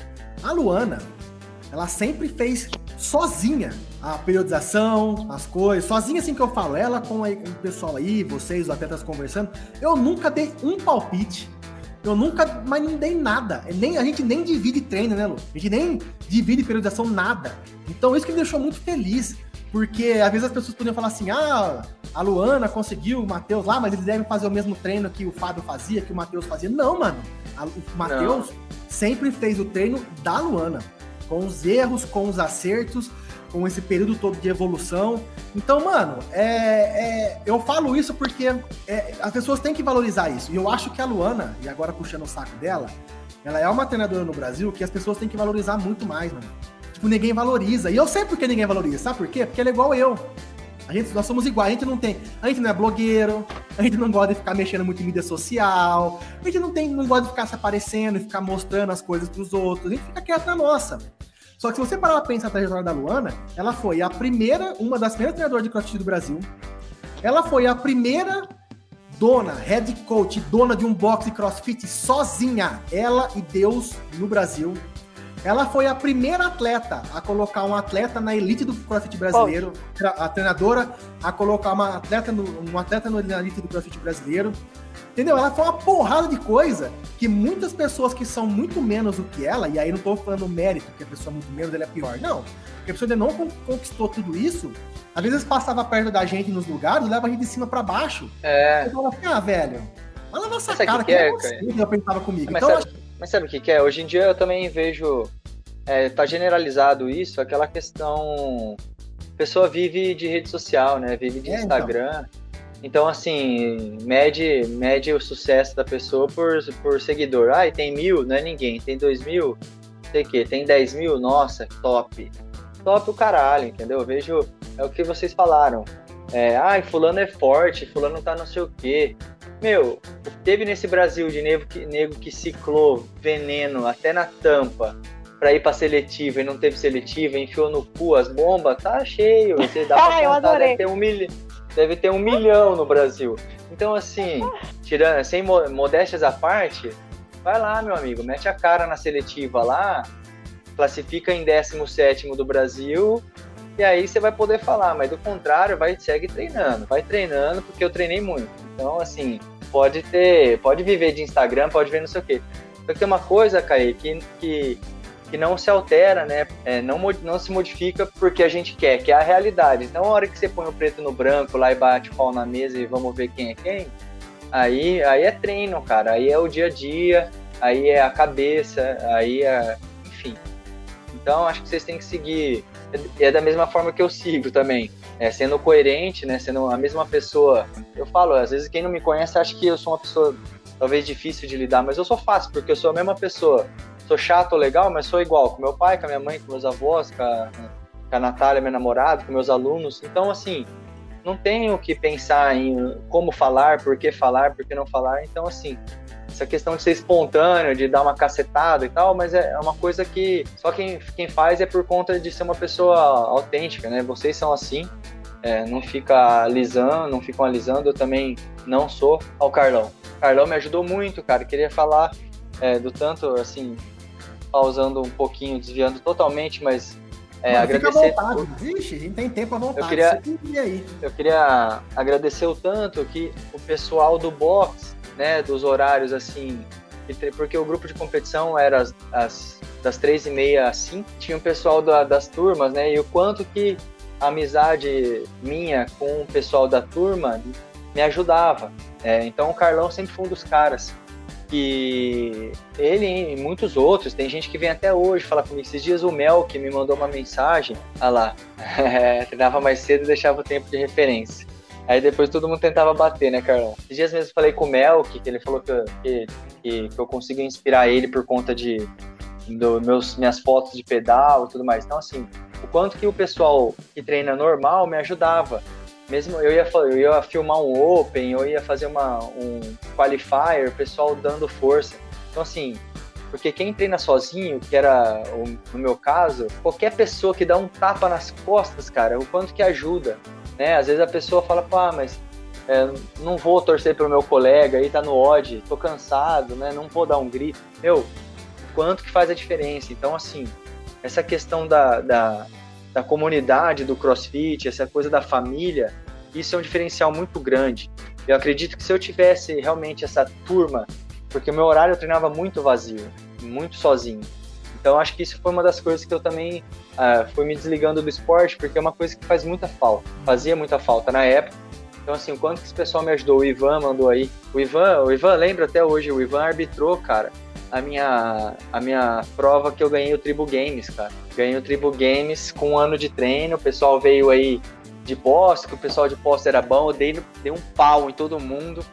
A Luana, ela sempre fez sozinha a periodização, as coisas, sozinha assim que eu falo, ela com, aí, com o pessoal aí, vocês, os atletas conversando, eu nunca dei um palpite, eu nunca, mas não dei nada, nem, a gente nem divide treino, né, Lu? A gente nem divide periodização, nada. Então isso que me deixou muito feliz, porque às vezes as pessoas podiam falar assim, ah, a Luana conseguiu o Matheus lá, mas eles devem fazer o mesmo treino que o Fábio fazia, que o Matheus fazia. Não, mano, a, o Matheus sempre fez o treino da Luana, com os erros, com os acertos, com esse período todo de evolução. Então, mano, é, é, eu falo isso porque é, as pessoas têm que valorizar isso. E eu acho que a Luana, e agora puxando o saco dela, ela é uma treinadora no Brasil que as pessoas têm que valorizar muito mais, mano. Tipo, ninguém valoriza. E eu sei por que ninguém valoriza. Sabe por quê? Porque ela é igual eu. A gente, nós somos iguais, a gente não tem. A gente não é blogueiro, a gente não gosta de ficar mexendo muito em mídia social, a gente não, tem, não gosta de ficar se aparecendo e ficar mostrando as coisas pros outros, a gente fica quieto na nossa. Só que se você parar pra pensar na trajetória da Luana, ela foi a primeira, uma das primeiras treinadoras de CrossFit do Brasil. Ela foi a primeira dona, head coach, dona de um box de CrossFit sozinha, ela e Deus no Brasil. Ela foi a primeira atleta a colocar um atleta na elite do CrossFit brasileiro, a treinadora a colocar uma atleta no, um atleta na elite do CrossFit brasileiro. Entendeu? Ela foi uma porrada de coisa que muitas pessoas que são muito menos do que ela, e aí não tô falando mérito, que a pessoa muito menos ela é pior, não. Porque a pessoa ainda não conquistou tudo isso, às vezes passava perto da gente nos lugares, leva a gente de cima pra baixo. É. Eu falava assim, ah, velho, olha a nossa Mas sabe cara, que que que é, é você, cara? eu pensava comigo. Mas, Então, sabe, mas sabe o que, que é? Hoje em dia eu também vejo, é, tá generalizado isso, aquela questão, a pessoa vive de rede social, né? Vive de É, Instagram. Então, assim, mede, mede o sucesso da pessoa por, por seguidor. Ah, tem mil, não é ninguém. Tem dois mil, sei o quê. Tem dez mil, nossa, top. Top o caralho, entendeu? Eu vejo, é o que vocês falaram. É, ai, fulano é forte, fulano tá não sei o quê. Meu, teve nesse Brasil de nego que, nego que ciclou veneno até na tampa pra ir pra seletiva e não teve seletiva, enfiou no cu as bombas, tá cheio. Você dá pra Ah, eu contar, adorei. deve ter um milhão. Deve ter um milhão no Brasil. Então, assim, tirando, sem modéstias à parte, vai lá, meu amigo, mete a cara na seletiva lá, classifica em décimo sétimo do Brasil, e aí você vai poder falar, mas do contrário, vai segue treinando, vai treinando, porque eu treinei muito. Então, assim, pode ter, pode viver de Instagram, pode ver não sei o quê. Só que tem uma coisa, Caí, que, que que não se altera, né? É, não, não se modifica porque a gente quer, que é a realidade. Então, a hora que você põe o preto no branco lá e bate o pau na mesa e vamos ver quem é quem, aí, aí é treino, cara. Aí é o dia a dia, aí é a cabeça, aí é... Enfim. Então, acho que vocês têm que seguir. É da mesma forma que eu sigo também. É, sendo coerente, né? Sendo a mesma pessoa. Eu falo, às vezes quem não me conhece acha que eu sou uma pessoa talvez difícil de lidar, mas eu sou fácil, porque eu sou a mesma pessoa. Sou chato ou legal, mas sou igual com meu pai, com a minha mãe, com meus avós, com a, com a Natália, minha namorada, com meus alunos. Então, assim, não tenho que pensar em como falar, por que falar, por que não falar. Então, assim, essa questão de ser espontâneo, de dar uma cacetada e tal, mas é uma coisa que só quem, quem faz é por conta de ser uma pessoa autêntica, né? Vocês são assim, é, não fica alisando, não ficam alisando, eu também não sou. Ó, o Carlão. O Carlão me ajudou muito, cara. Queria falar é, do tanto, assim... pausando um pouquinho, desviando totalmente, mas é, Mano, agradecer... Fica à vontade. Vixe, a gente tem tempo à vontade. Eu queria, Você aí. eu queria agradecer o tanto que o pessoal do box, né, dos horários, assim, porque o grupo de competição era as, as, das três e meia às cinco, tinha o pessoal da, das turmas, né, e o quanto que a amizade minha com o pessoal da turma me ajudava. É, então o Carlão sempre foi um dos caras que ele e muitos outros, tem gente que vem até hoje falar comigo. Esses dias o Mel, que me mandou uma mensagem, ah lá, treinava mais cedo e deixava o tempo de referência. Aí depois todo mundo tentava bater, né, Carlão? Esses dias mesmo falei com o Mel, que, que ele falou que, que, que, que eu consigo inspirar ele por conta de do meus, minhas fotos de pedal e tudo mais. Então, assim, o quanto que o pessoal que treina normal me ajudava. Mesmo eu ia, eu ia filmar um Open, eu ia fazer uma, um Qualifier, o pessoal dando força. Então, assim, porque quem treina sozinho, que era o, no meu caso, qualquer pessoa que dá um tapa nas costas, cara, o quanto que ajuda, né? Às vezes a pessoa fala, pá, mas é, não vou torcer pelo meu colega, aí tá no odd, tô cansado, né? Não vou dar um grito. Meu, o quanto que faz a diferença. Então, assim, essa questão da... da da comunidade do CrossFit, essa coisa da família, isso é um diferencial muito grande. Eu acredito que se eu tivesse realmente essa turma, porque o meu horário eu treinava muito vazio, muito sozinho. Então acho que isso foi uma das coisas que eu também uh, fui me desligando do esporte, porque é uma coisa que faz muita falta, fazia muita falta na época. Então assim, o quanto que esse pessoal me ajudou, o Ivan mandou aí. O Ivan, o Ivan lembra até hoje, o Ivan arbitrou, cara, a minha, a minha prova que eu ganhei o Tribo Games, cara. Ganhei o Tribo Games com um ano de treino, o pessoal veio aí de posse, que o pessoal de posse era bom, eu dei, dei um pau em todo mundo.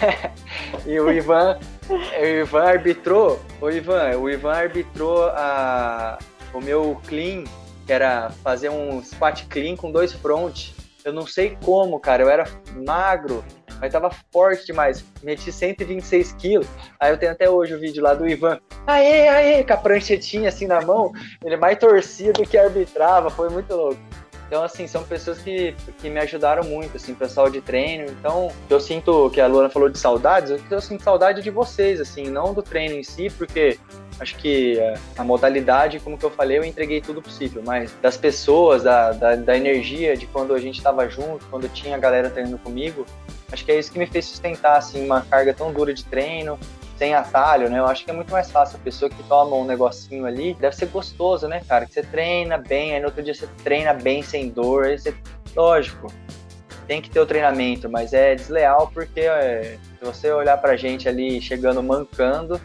E o Ivan, o Ivan arbitrou, o Ivan, o Ivan arbitrou a, o meu clean, que era fazer um squat clean com dois front. Eu não sei como, cara, eu era magro, mas tava forte demais. Meti cento e vinte e seis quilos. Aí eu tenho até hoje o vídeo lá do Ivan. Aê, aê, com a pranchetinha assim na mão. Ele mais torcia do que arbitrava. Foi muito louco. Então, assim, são pessoas que, que me ajudaram muito, assim, pessoal de treino. Então, eu sinto que a Luana falou de saudades, eu, eu sinto saudade de vocês, assim, não do treino em si, porque acho que a, a modalidade, como que eu falei, eu entreguei tudo possível, mas das pessoas, da, da, da energia, de quando a gente estava junto, quando tinha a galera treinando comigo, acho que é isso que me fez sustentar, assim, uma carga tão dura de treino, sem atalho, né? Eu acho que é muito mais fácil. A pessoa que toma um negocinho ali, deve ser gostoso, né, cara? Que você treina bem, aí no outro dia você treina bem, sem dor, aí você... Lógico, tem que ter o treinamento, mas é desleal porque é, se você olhar pra gente ali chegando mancando,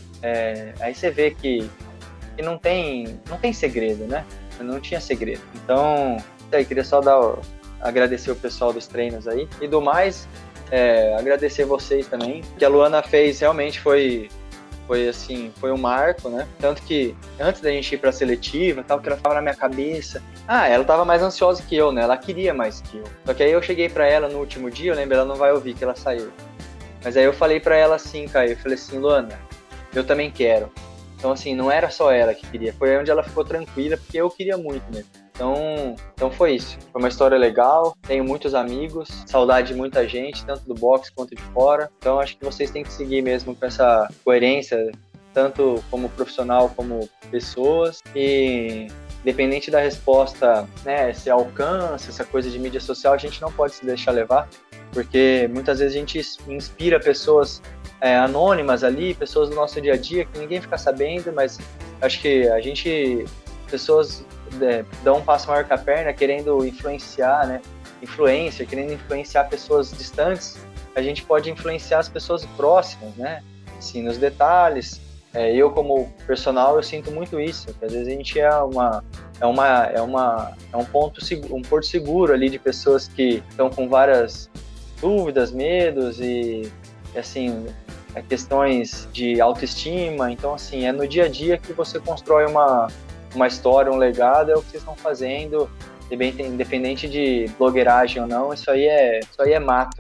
é, aí você vê que, que não tem, não tem segredo, né? Não tinha segredo. Então, aí, queria só dar, agradecer o pessoal dos treinos aí. E do mais, é, agradecer vocês também. O que a Luana fez realmente foi, foi assim, foi um marco, né? Tanto que antes da gente ir pra seletiva, tal, que ela tava na minha cabeça. Ah, ela tava mais ansiosa que eu, né? Ela queria mais que eu. Só que aí eu cheguei pra ela no último dia, eu lembro, ela não vai ouvir que ela saiu. Mas aí eu falei pra ela assim, cara, eu falei assim, Luana, eu também quero. Então, assim, não era só ela que queria, foi onde ela ficou tranquila, porque eu queria muito mesmo. Então, então foi isso. Foi uma história legal, tenho muitos amigos, saudade de muita gente, tanto do boxe quanto de fora. Então, acho que vocês têm que seguir mesmo com essa coerência, tanto como profissional como pessoas. E, independente da resposta, né, esse alcance, essa coisa de mídia social, a gente não pode se deixar levar, porque muitas vezes a gente inspira pessoas é, anônimas ali, pessoas do nosso dia a dia, que ninguém fica sabendo, mas acho que a gente, pessoas é, dão um passo maior que a perna, querendo influenciar, né, influência, querendo influenciar pessoas distantes, a gente pode influenciar as pessoas próximas, né, assim, nos detalhes. É, eu como personal, eu sinto muito isso, que às vezes a gente é uma, é uma, é uma, é um ponto seguro, um porto seguro ali de pessoas que estão com várias dúvidas, medos e, assim, é questões de autoestima. Então, assim, é no dia a dia que você constrói uma, uma história, um legado, é o que vocês estão fazendo, independente de blogueiragem ou não, isso aí é, isso aí é mato.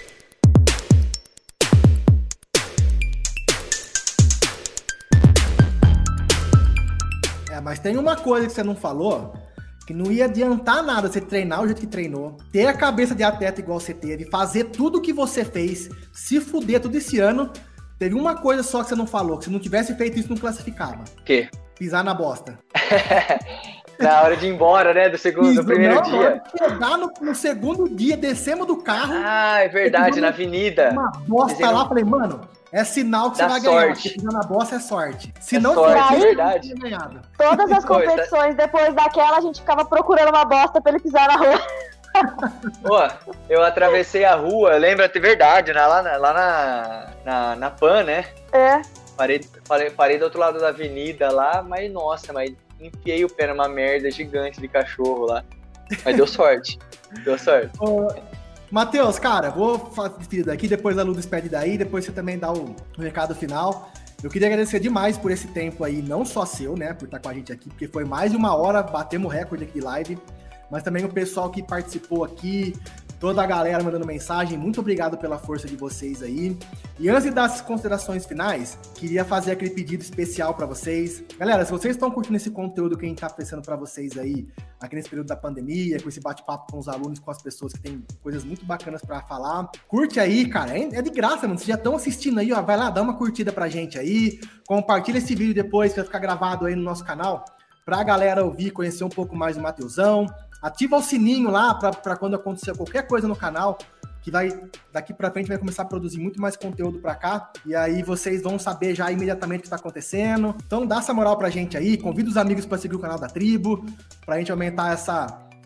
É, mas tem uma coisa que você não falou, que não ia adiantar nada você treinar o jeito que treinou, ter a cabeça de atleta igual você teve, fazer tudo o que você fez, se fuder tudo esse ano. Teve uma coisa só que você não falou, que se não tivesse feito isso, não classificava. O quê? Pisar na bosta. Na hora de ir embora, né? Do segundo, do primeiro não, dia. Chegar no, no segundo dia, descemos do carro. Ah, é verdade, na avenida. Uma bosta Fizeram... lá, falei, mano, é sinal que Dá você vai sorte. ganhar. Porque pisar na bosta é sorte. Se É não sorte, tivesse, é verdade. não tinha ganhado. Todas as Pô, tá- competições, depois daquela, a gente ficava procurando uma bosta pra ele pisar na rua. Pô, eu atravessei a rua, lembra, de verdade, né? Lá, na, lá na, na, na Pan, né? É. Parei, parei, parei do outro lado da avenida lá, mas nossa, mas enfiei o pé numa merda gigante de cachorro lá. Mas deu sorte, deu sorte. Ô, Matheus, cara, vou fazer daqui, depois a Lu despede daí, depois você também dá o, o recado final. Eu queria agradecer demais por esse tempo aí, não só seu, né, por estar com a gente aqui, porque foi mais de uma hora, batemos recorde aqui de live, mas também o pessoal que participou aqui, toda a galera mandando mensagem, muito obrigado pela força de vocês aí. E antes de dar as considerações finais, queria fazer aquele pedido especial para vocês. Galera, se vocês estão curtindo esse conteúdo que a gente tá oferecendo para vocês aí, aqui nesse período da pandemia, com esse bate-papo com os alunos, com as pessoas que têm coisas muito bacanas para falar, curte aí, cara, é de graça, mano. Vocês já estão assistindo aí, ó, vai lá, dá uma curtida pra gente aí, compartilha esse vídeo depois, que vai ficar gravado aí no nosso canal, pra galera ouvir, conhecer um pouco mais do Matheusão. Ativa o sininho lá para quando acontecer qualquer coisa no canal, que vai daqui para frente vai começar a produzir muito mais conteúdo para cá, e aí vocês vão saber já imediatamente o que está acontecendo. Então dá essa moral pra gente aí, convida os amigos para seguir o canal da Tribo, pra gente aumentar essa,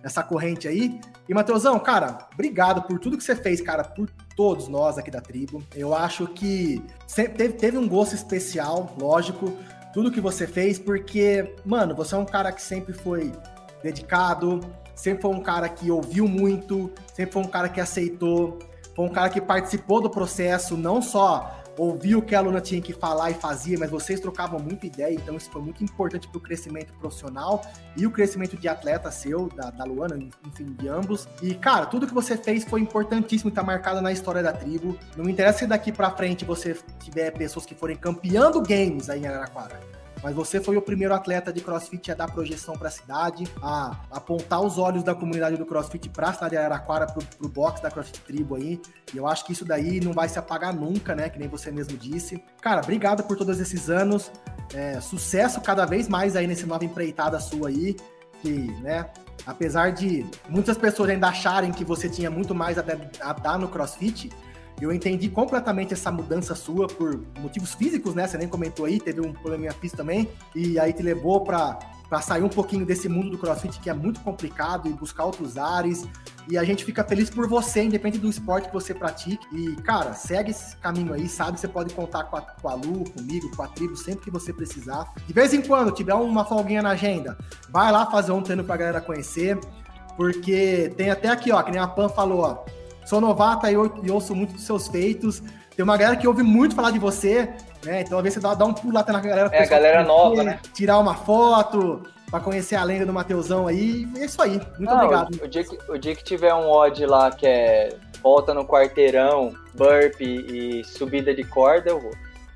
essa corrente aí. E, Matheusão, cara, obrigado por tudo que você fez, cara, por todos nós aqui da tribo. Eu acho que teve, teve um gosto especial, lógico, tudo que você fez, porque, mano, você é um cara que sempre foi dedicado, sempre foi um cara que ouviu muito, sempre foi um cara que aceitou, foi um cara que participou do processo, não só ouviu o que a aluna tinha que falar e fazia, mas vocês trocavam muita ideia, então isso foi muito importante para o crescimento profissional e o crescimento de atleta seu, da, da Luana, enfim, de ambos. E, cara, tudo que você fez foi importantíssimo e tá marcado na história da tribo. Não me interessa se daqui para frente você tiver pessoas que forem campeando games aí em Araraquara, mas você foi o primeiro atleta de CrossFit a dar projeção para a cidade, a apontar os olhos da comunidade do CrossFit para a cidade de Araraquara, pro, pro box da CrossFit Tribo aí, e eu acho que isso daí não vai se apagar nunca, né, que nem você mesmo disse. Cara, obrigado por todos esses anos, é, sucesso cada vez mais aí nessa nova empreitada sua aí, que, né, apesar de muitas pessoas ainda acharem que você tinha muito mais a, a dar no CrossFit, eu entendi completamente essa mudança sua por motivos físicos, né? Você nem comentou aí, teve um probleminha físico também, e aí te levou para para sair um pouquinho desse mundo do CrossFit, que é muito complicado, e buscar outros ares. E a gente fica feliz por você, independente do esporte que você pratique. E, cara, segue esse caminho aí, sabe? Você pode contar com a, com a Lu, comigo, com a tribo, sempre que você precisar. De vez em quando, tiver uma folguinha na agenda, vai lá fazer um treino pra galera conhecer, porque tem até aqui, ó, que nem a Pam falou, ó, sou novata e ouço muito dos seus feitos. Tem uma galera que ouve muito falar de você, né? Então, às vezes, você dá, dá um pulo lá na galera. É, a galera nova, né? Tirar uma foto, pra conhecer a lenda do Matheusão aí. É isso aí. Muito Não, obrigado. O, o, dia que, o dia que tiver um odd lá que é volta no quarteirão, burp e subida de corda, eu vou.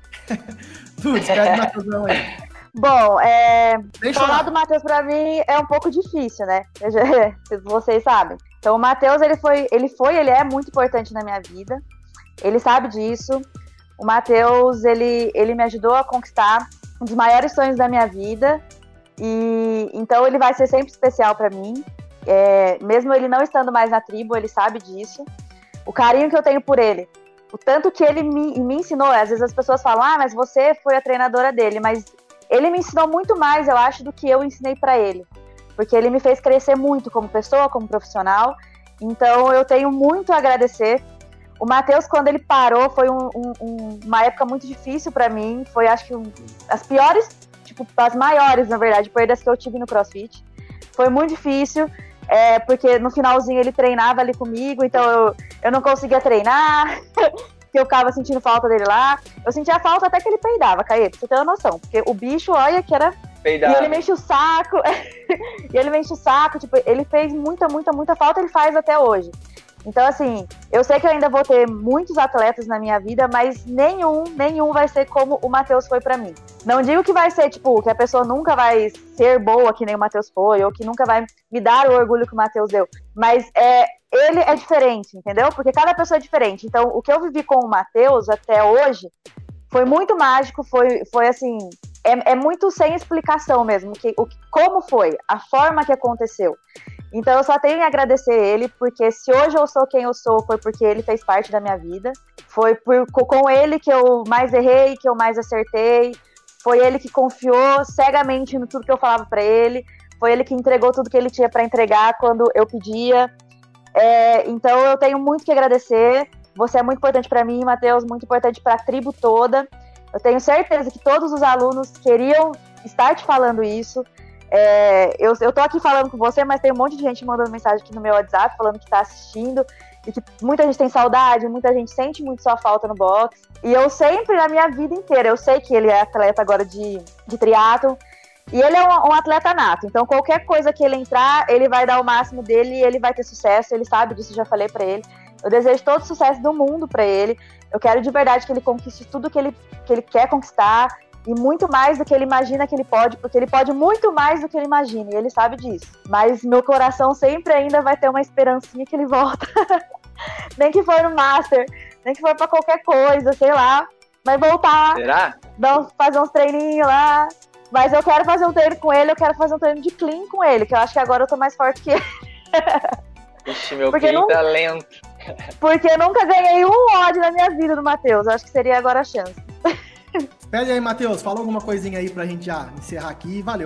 Du, despede do Matheusão aí. Bom, é, Deixa falar lá. do Matheus pra mim é um pouco difícil, né? Eu já- Vocês sabem. Então, o Matheus, ele foi, ele foi, ele é muito importante na minha vida. Ele sabe disso. O Matheus, ele, ele me ajudou a conquistar um dos maiores sonhos da minha vida. E então, ele vai ser sempre especial pra mim. É, mesmo ele não estando mais na tribo, ele sabe disso. O carinho que eu tenho por ele. O tanto que ele me, me ensinou. Às vezes as pessoas falam, ah, mas você foi a treinadora dele. Mas ele me ensinou muito mais, eu acho, do que eu ensinei pra ele. Porque ele me fez crescer muito como pessoa, como profissional. Então, eu tenho muito a agradecer. O Matheus, quando ele parou, foi um, um, um, uma época muito difícil pra mim. Foi, acho que, um, as piores, tipo, as maiores, na verdade, perdas que eu tive no CrossFit. Foi muito difícil, é, porque no finalzinho ele treinava ali comigo, então eu, eu não conseguia treinar, que eu ficava sentindo falta dele lá. Eu sentia falta até que ele peidava, Caê, pra você ter uma noção. Porque o bicho, olha, que era... Peidar. E ele me enche o saco, e ele me enche o saco, tipo, ele fez muita, muita, muita falta, ele faz até hoje. Então, assim, eu sei que eu ainda vou ter muitos atletas na minha vida, mas nenhum, nenhum vai ser como o Matheus foi pra mim. Não digo que vai ser, tipo, que a pessoa nunca vai ser boa que nem o Matheus foi, ou que nunca vai me dar o orgulho que o Matheus deu, mas é, ele é diferente, entendeu? Porque cada pessoa é diferente. Então, o que eu vivi com o Matheus até hoje foi muito mágico, foi, foi assim, é, é muito sem explicação mesmo, que, o, como foi, a forma que aconteceu. Então eu só tenho a agradecer ele, porque se hoje eu sou quem eu sou, foi porque ele fez parte da minha vida, foi por, com ele que eu mais errei, que eu mais acertei, foi ele que confiou cegamente no tudo que eu falava pra ele, foi ele que entregou tudo que ele tinha pra entregar quando eu pedia. É, então eu tenho muito que agradecer. Você é muito importante para mim, Matheus, muito importante para a tribo toda. Eu tenho certeza que todos os alunos queriam estar te falando isso. É, eu, eu tô aqui falando com você, mas tem um monte de gente mandando mensagem aqui no meu WhatsApp, falando que tá assistindo, e que muita gente tem saudade, muita gente sente muito sua falta no box. E eu sempre, na minha vida inteira, eu sei que ele é atleta agora de, de triatlon, e ele é um, um atleta nato, então qualquer coisa que ele entrar, ele vai dar o máximo dele e ele vai ter sucesso, ele sabe disso, já falei pra ele. Eu desejo todo o sucesso do mundo pra ele. Eu quero de verdade que ele conquiste tudo que ele, que ele quer conquistar e muito mais do que ele imagina que ele pode, porque ele pode muito mais do que ele imagina e ele sabe disso. Mas meu coração sempre ainda vai ter uma esperancinha que ele volta. Nem que for no Master, nem que for pra qualquer coisa, sei lá. Vai voltar. Será? Dar uns, fazer uns treininhos lá. Mas eu quero fazer um treino com ele, eu quero fazer um treino de clean com ele, que eu acho que agora eu tô mais forte que ele. Ixi, meu Porque clean não- tá lento. Porque eu nunca ganhei um ódio na minha vida do Matheus. Eu acho que seria agora a chance. Pede aí, Matheus, fala alguma coisinha aí pra gente já encerrar aqui e valeu.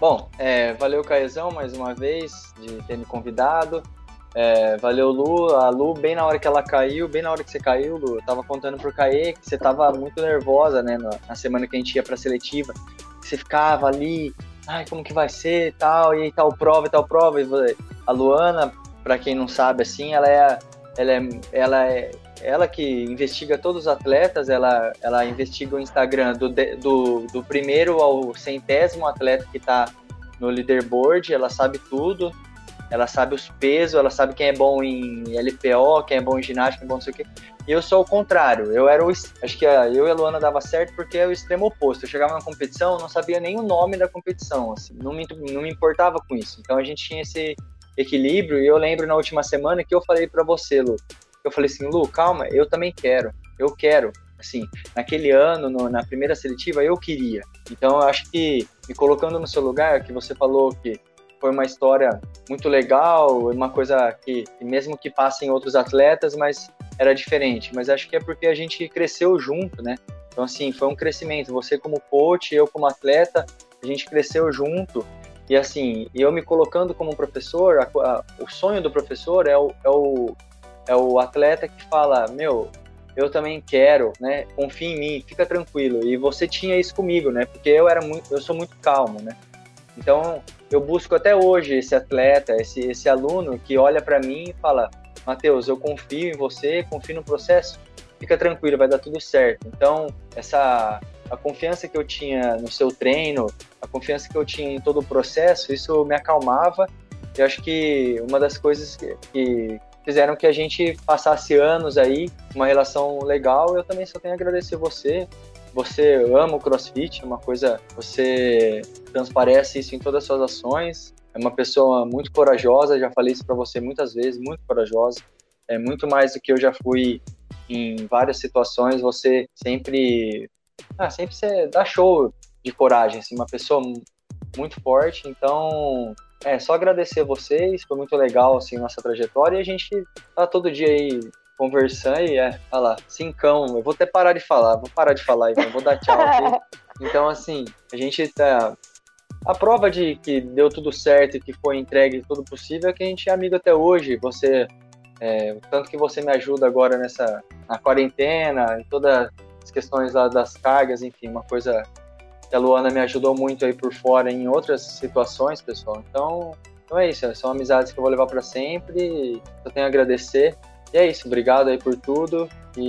Bom, é, valeu, Caezão, mais uma vez, de ter me convidado. É, valeu, Lu. A Lu, bem na hora que ela caiu, bem na hora que você caiu, Lu, eu tava contando pro Caê que você tava muito nervosa, né, na, na semana que a gente ia pra seletiva. Você ficava ali, ai, como que vai ser e tal, e aí tal prova e tal prova. E a Luana, pra quem não sabe, assim, ela é, ela é, ela é ela que investiga todos os atletas, ela, ela investiga o Instagram do, do, do primeiro ao centésimo atleta que tá no leaderboard, ela sabe tudo. Ela sabe os pesos, ela sabe quem é bom em L P O, quem é bom em ginástica, quem é bom não sei o quê. E eu sou o contrário. Eu era o... Acho que eu e a Luana dava certo porque é o extremo oposto. Eu chegava na competição, não sabia nem o nome da competição, assim. Não me, não me importava com isso. Então a gente tinha esse equilíbrio. E eu lembro na última semana que eu falei pra você, Lu. Eu falei assim, Lu, calma, eu também quero. Eu quero. Assim, naquele ano, no, na primeira seletiva, eu queria. Então eu acho que, me colocando no seu lugar, que você falou que foi uma história muito legal, uma coisa que, mesmo que passem outros atletas, mas era diferente. Mas acho que é porque a gente cresceu junto, né? Então, assim, foi um crescimento. Você como coach, eu como atleta, a gente cresceu junto. E, assim, eu me colocando como professor, a, a, o sonho do professor é o, é, o, é o atleta que fala, meu, eu também quero, né? Confia em mim, fica tranquilo. E você tinha isso comigo, né? Porque eu, era muito, eu sou muito calmo, né? Então, eu busco até hoje esse atleta, esse, esse aluno que olha para mim e fala, Matheus, eu confio em você, confio no processo, fica tranquilo, vai dar tudo certo. Então, essa, a confiança que eu tinha no seu treino, a confiança que eu tinha em todo o processo, isso me acalmava. Eu acho que uma das coisas que, que fizeram que a gente passasse anos aí, uma relação legal, eu também só tenho a agradecer você. Você ama o CrossFit, é uma coisa, você transparece isso em todas as suas ações, é uma pessoa muito corajosa, já falei isso para você muitas vezes, muito corajosa, é muito mais do que eu já fui em várias situações, você sempre, ah, sempre você dá show de coragem, assim, uma pessoa muito forte, então, é, só agradecer vocês, foi muito legal, assim, nossa trajetória, e a gente tá todo dia aí conversando e é, olha lá, cincão, eu vou até parar de falar, vou parar de falar, então, vou dar tchau aqui. Então, assim, a gente tá... A prova de que deu tudo certo e que foi entregue tudo possível é que a gente é amigo até hoje. Você, é, tanto que você me ajuda agora nessa, na quarentena, em todas as questões lá das cargas, enfim, uma coisa que a Luana me ajudou muito aí por fora em outras situações, pessoal. Então, então é isso, são amizades que eu vou levar para sempre, eu tenho a agradecer. E é isso, obrigado aí por tudo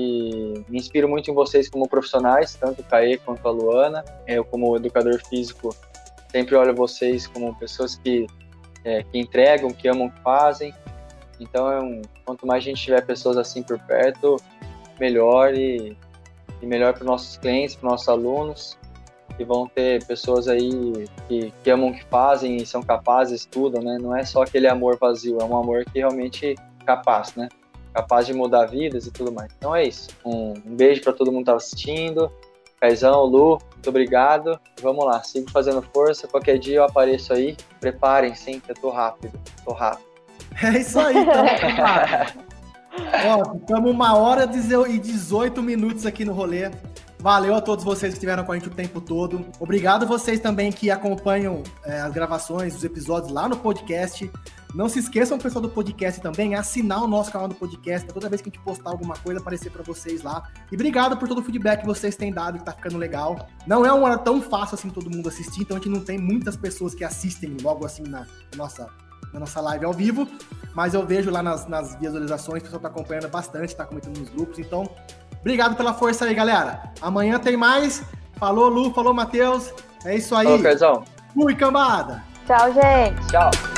e me inspiro muito em vocês como profissionais, tanto o Caê quanto a Luana. Eu como educador físico sempre olho vocês como pessoas que, é, que entregam, que amam o que fazem. Então, é um, quanto mais a gente tiver pessoas assim por perto, melhor e, e melhor para os nossos clientes, para os nossos alunos, que vão ter pessoas aí que, que amam o que fazem e são capazes, estudam, né? Não é só aquele amor vazio, é um amor que realmente é capaz, né? Capaz de mudar vidas e tudo mais. Então é isso. Um, um beijo para todo mundo que tá assistindo. Caizão, Lu, muito obrigado. Vamos lá, sigo fazendo força. Qualquer dia eu apareço aí. Preparem-se, hein, que eu tô rápido. Tô rápido. É isso aí, então. Ó, ficamos uma hora e dezoito minutos aqui no rolê. Valeu a todos vocês que estiveram com a gente o tempo todo. Obrigado a vocês também que acompanham é, as gravações, os episódios lá no podcast. Não se esqueçam, pessoal do podcast também, assinar o nosso canal do podcast, para toda vez que a gente postar alguma coisa, aparecer para vocês lá. E obrigado por todo o feedback que vocês têm dado, que tá ficando legal. Não é uma hora tão fácil assim todo mundo assistir, então a gente não tem muitas pessoas que assistem logo assim na nossa, na nossa live ao vivo, mas eu vejo lá nas, nas visualizações, o pessoal tá acompanhando bastante, tá comentando nos grupos, então obrigado pela força aí, galera. Amanhã tem mais. Falou, Lu, falou, Matheus. É isso aí. Falou, Caizão. Fui, cambada. Tchau, gente. Tchau.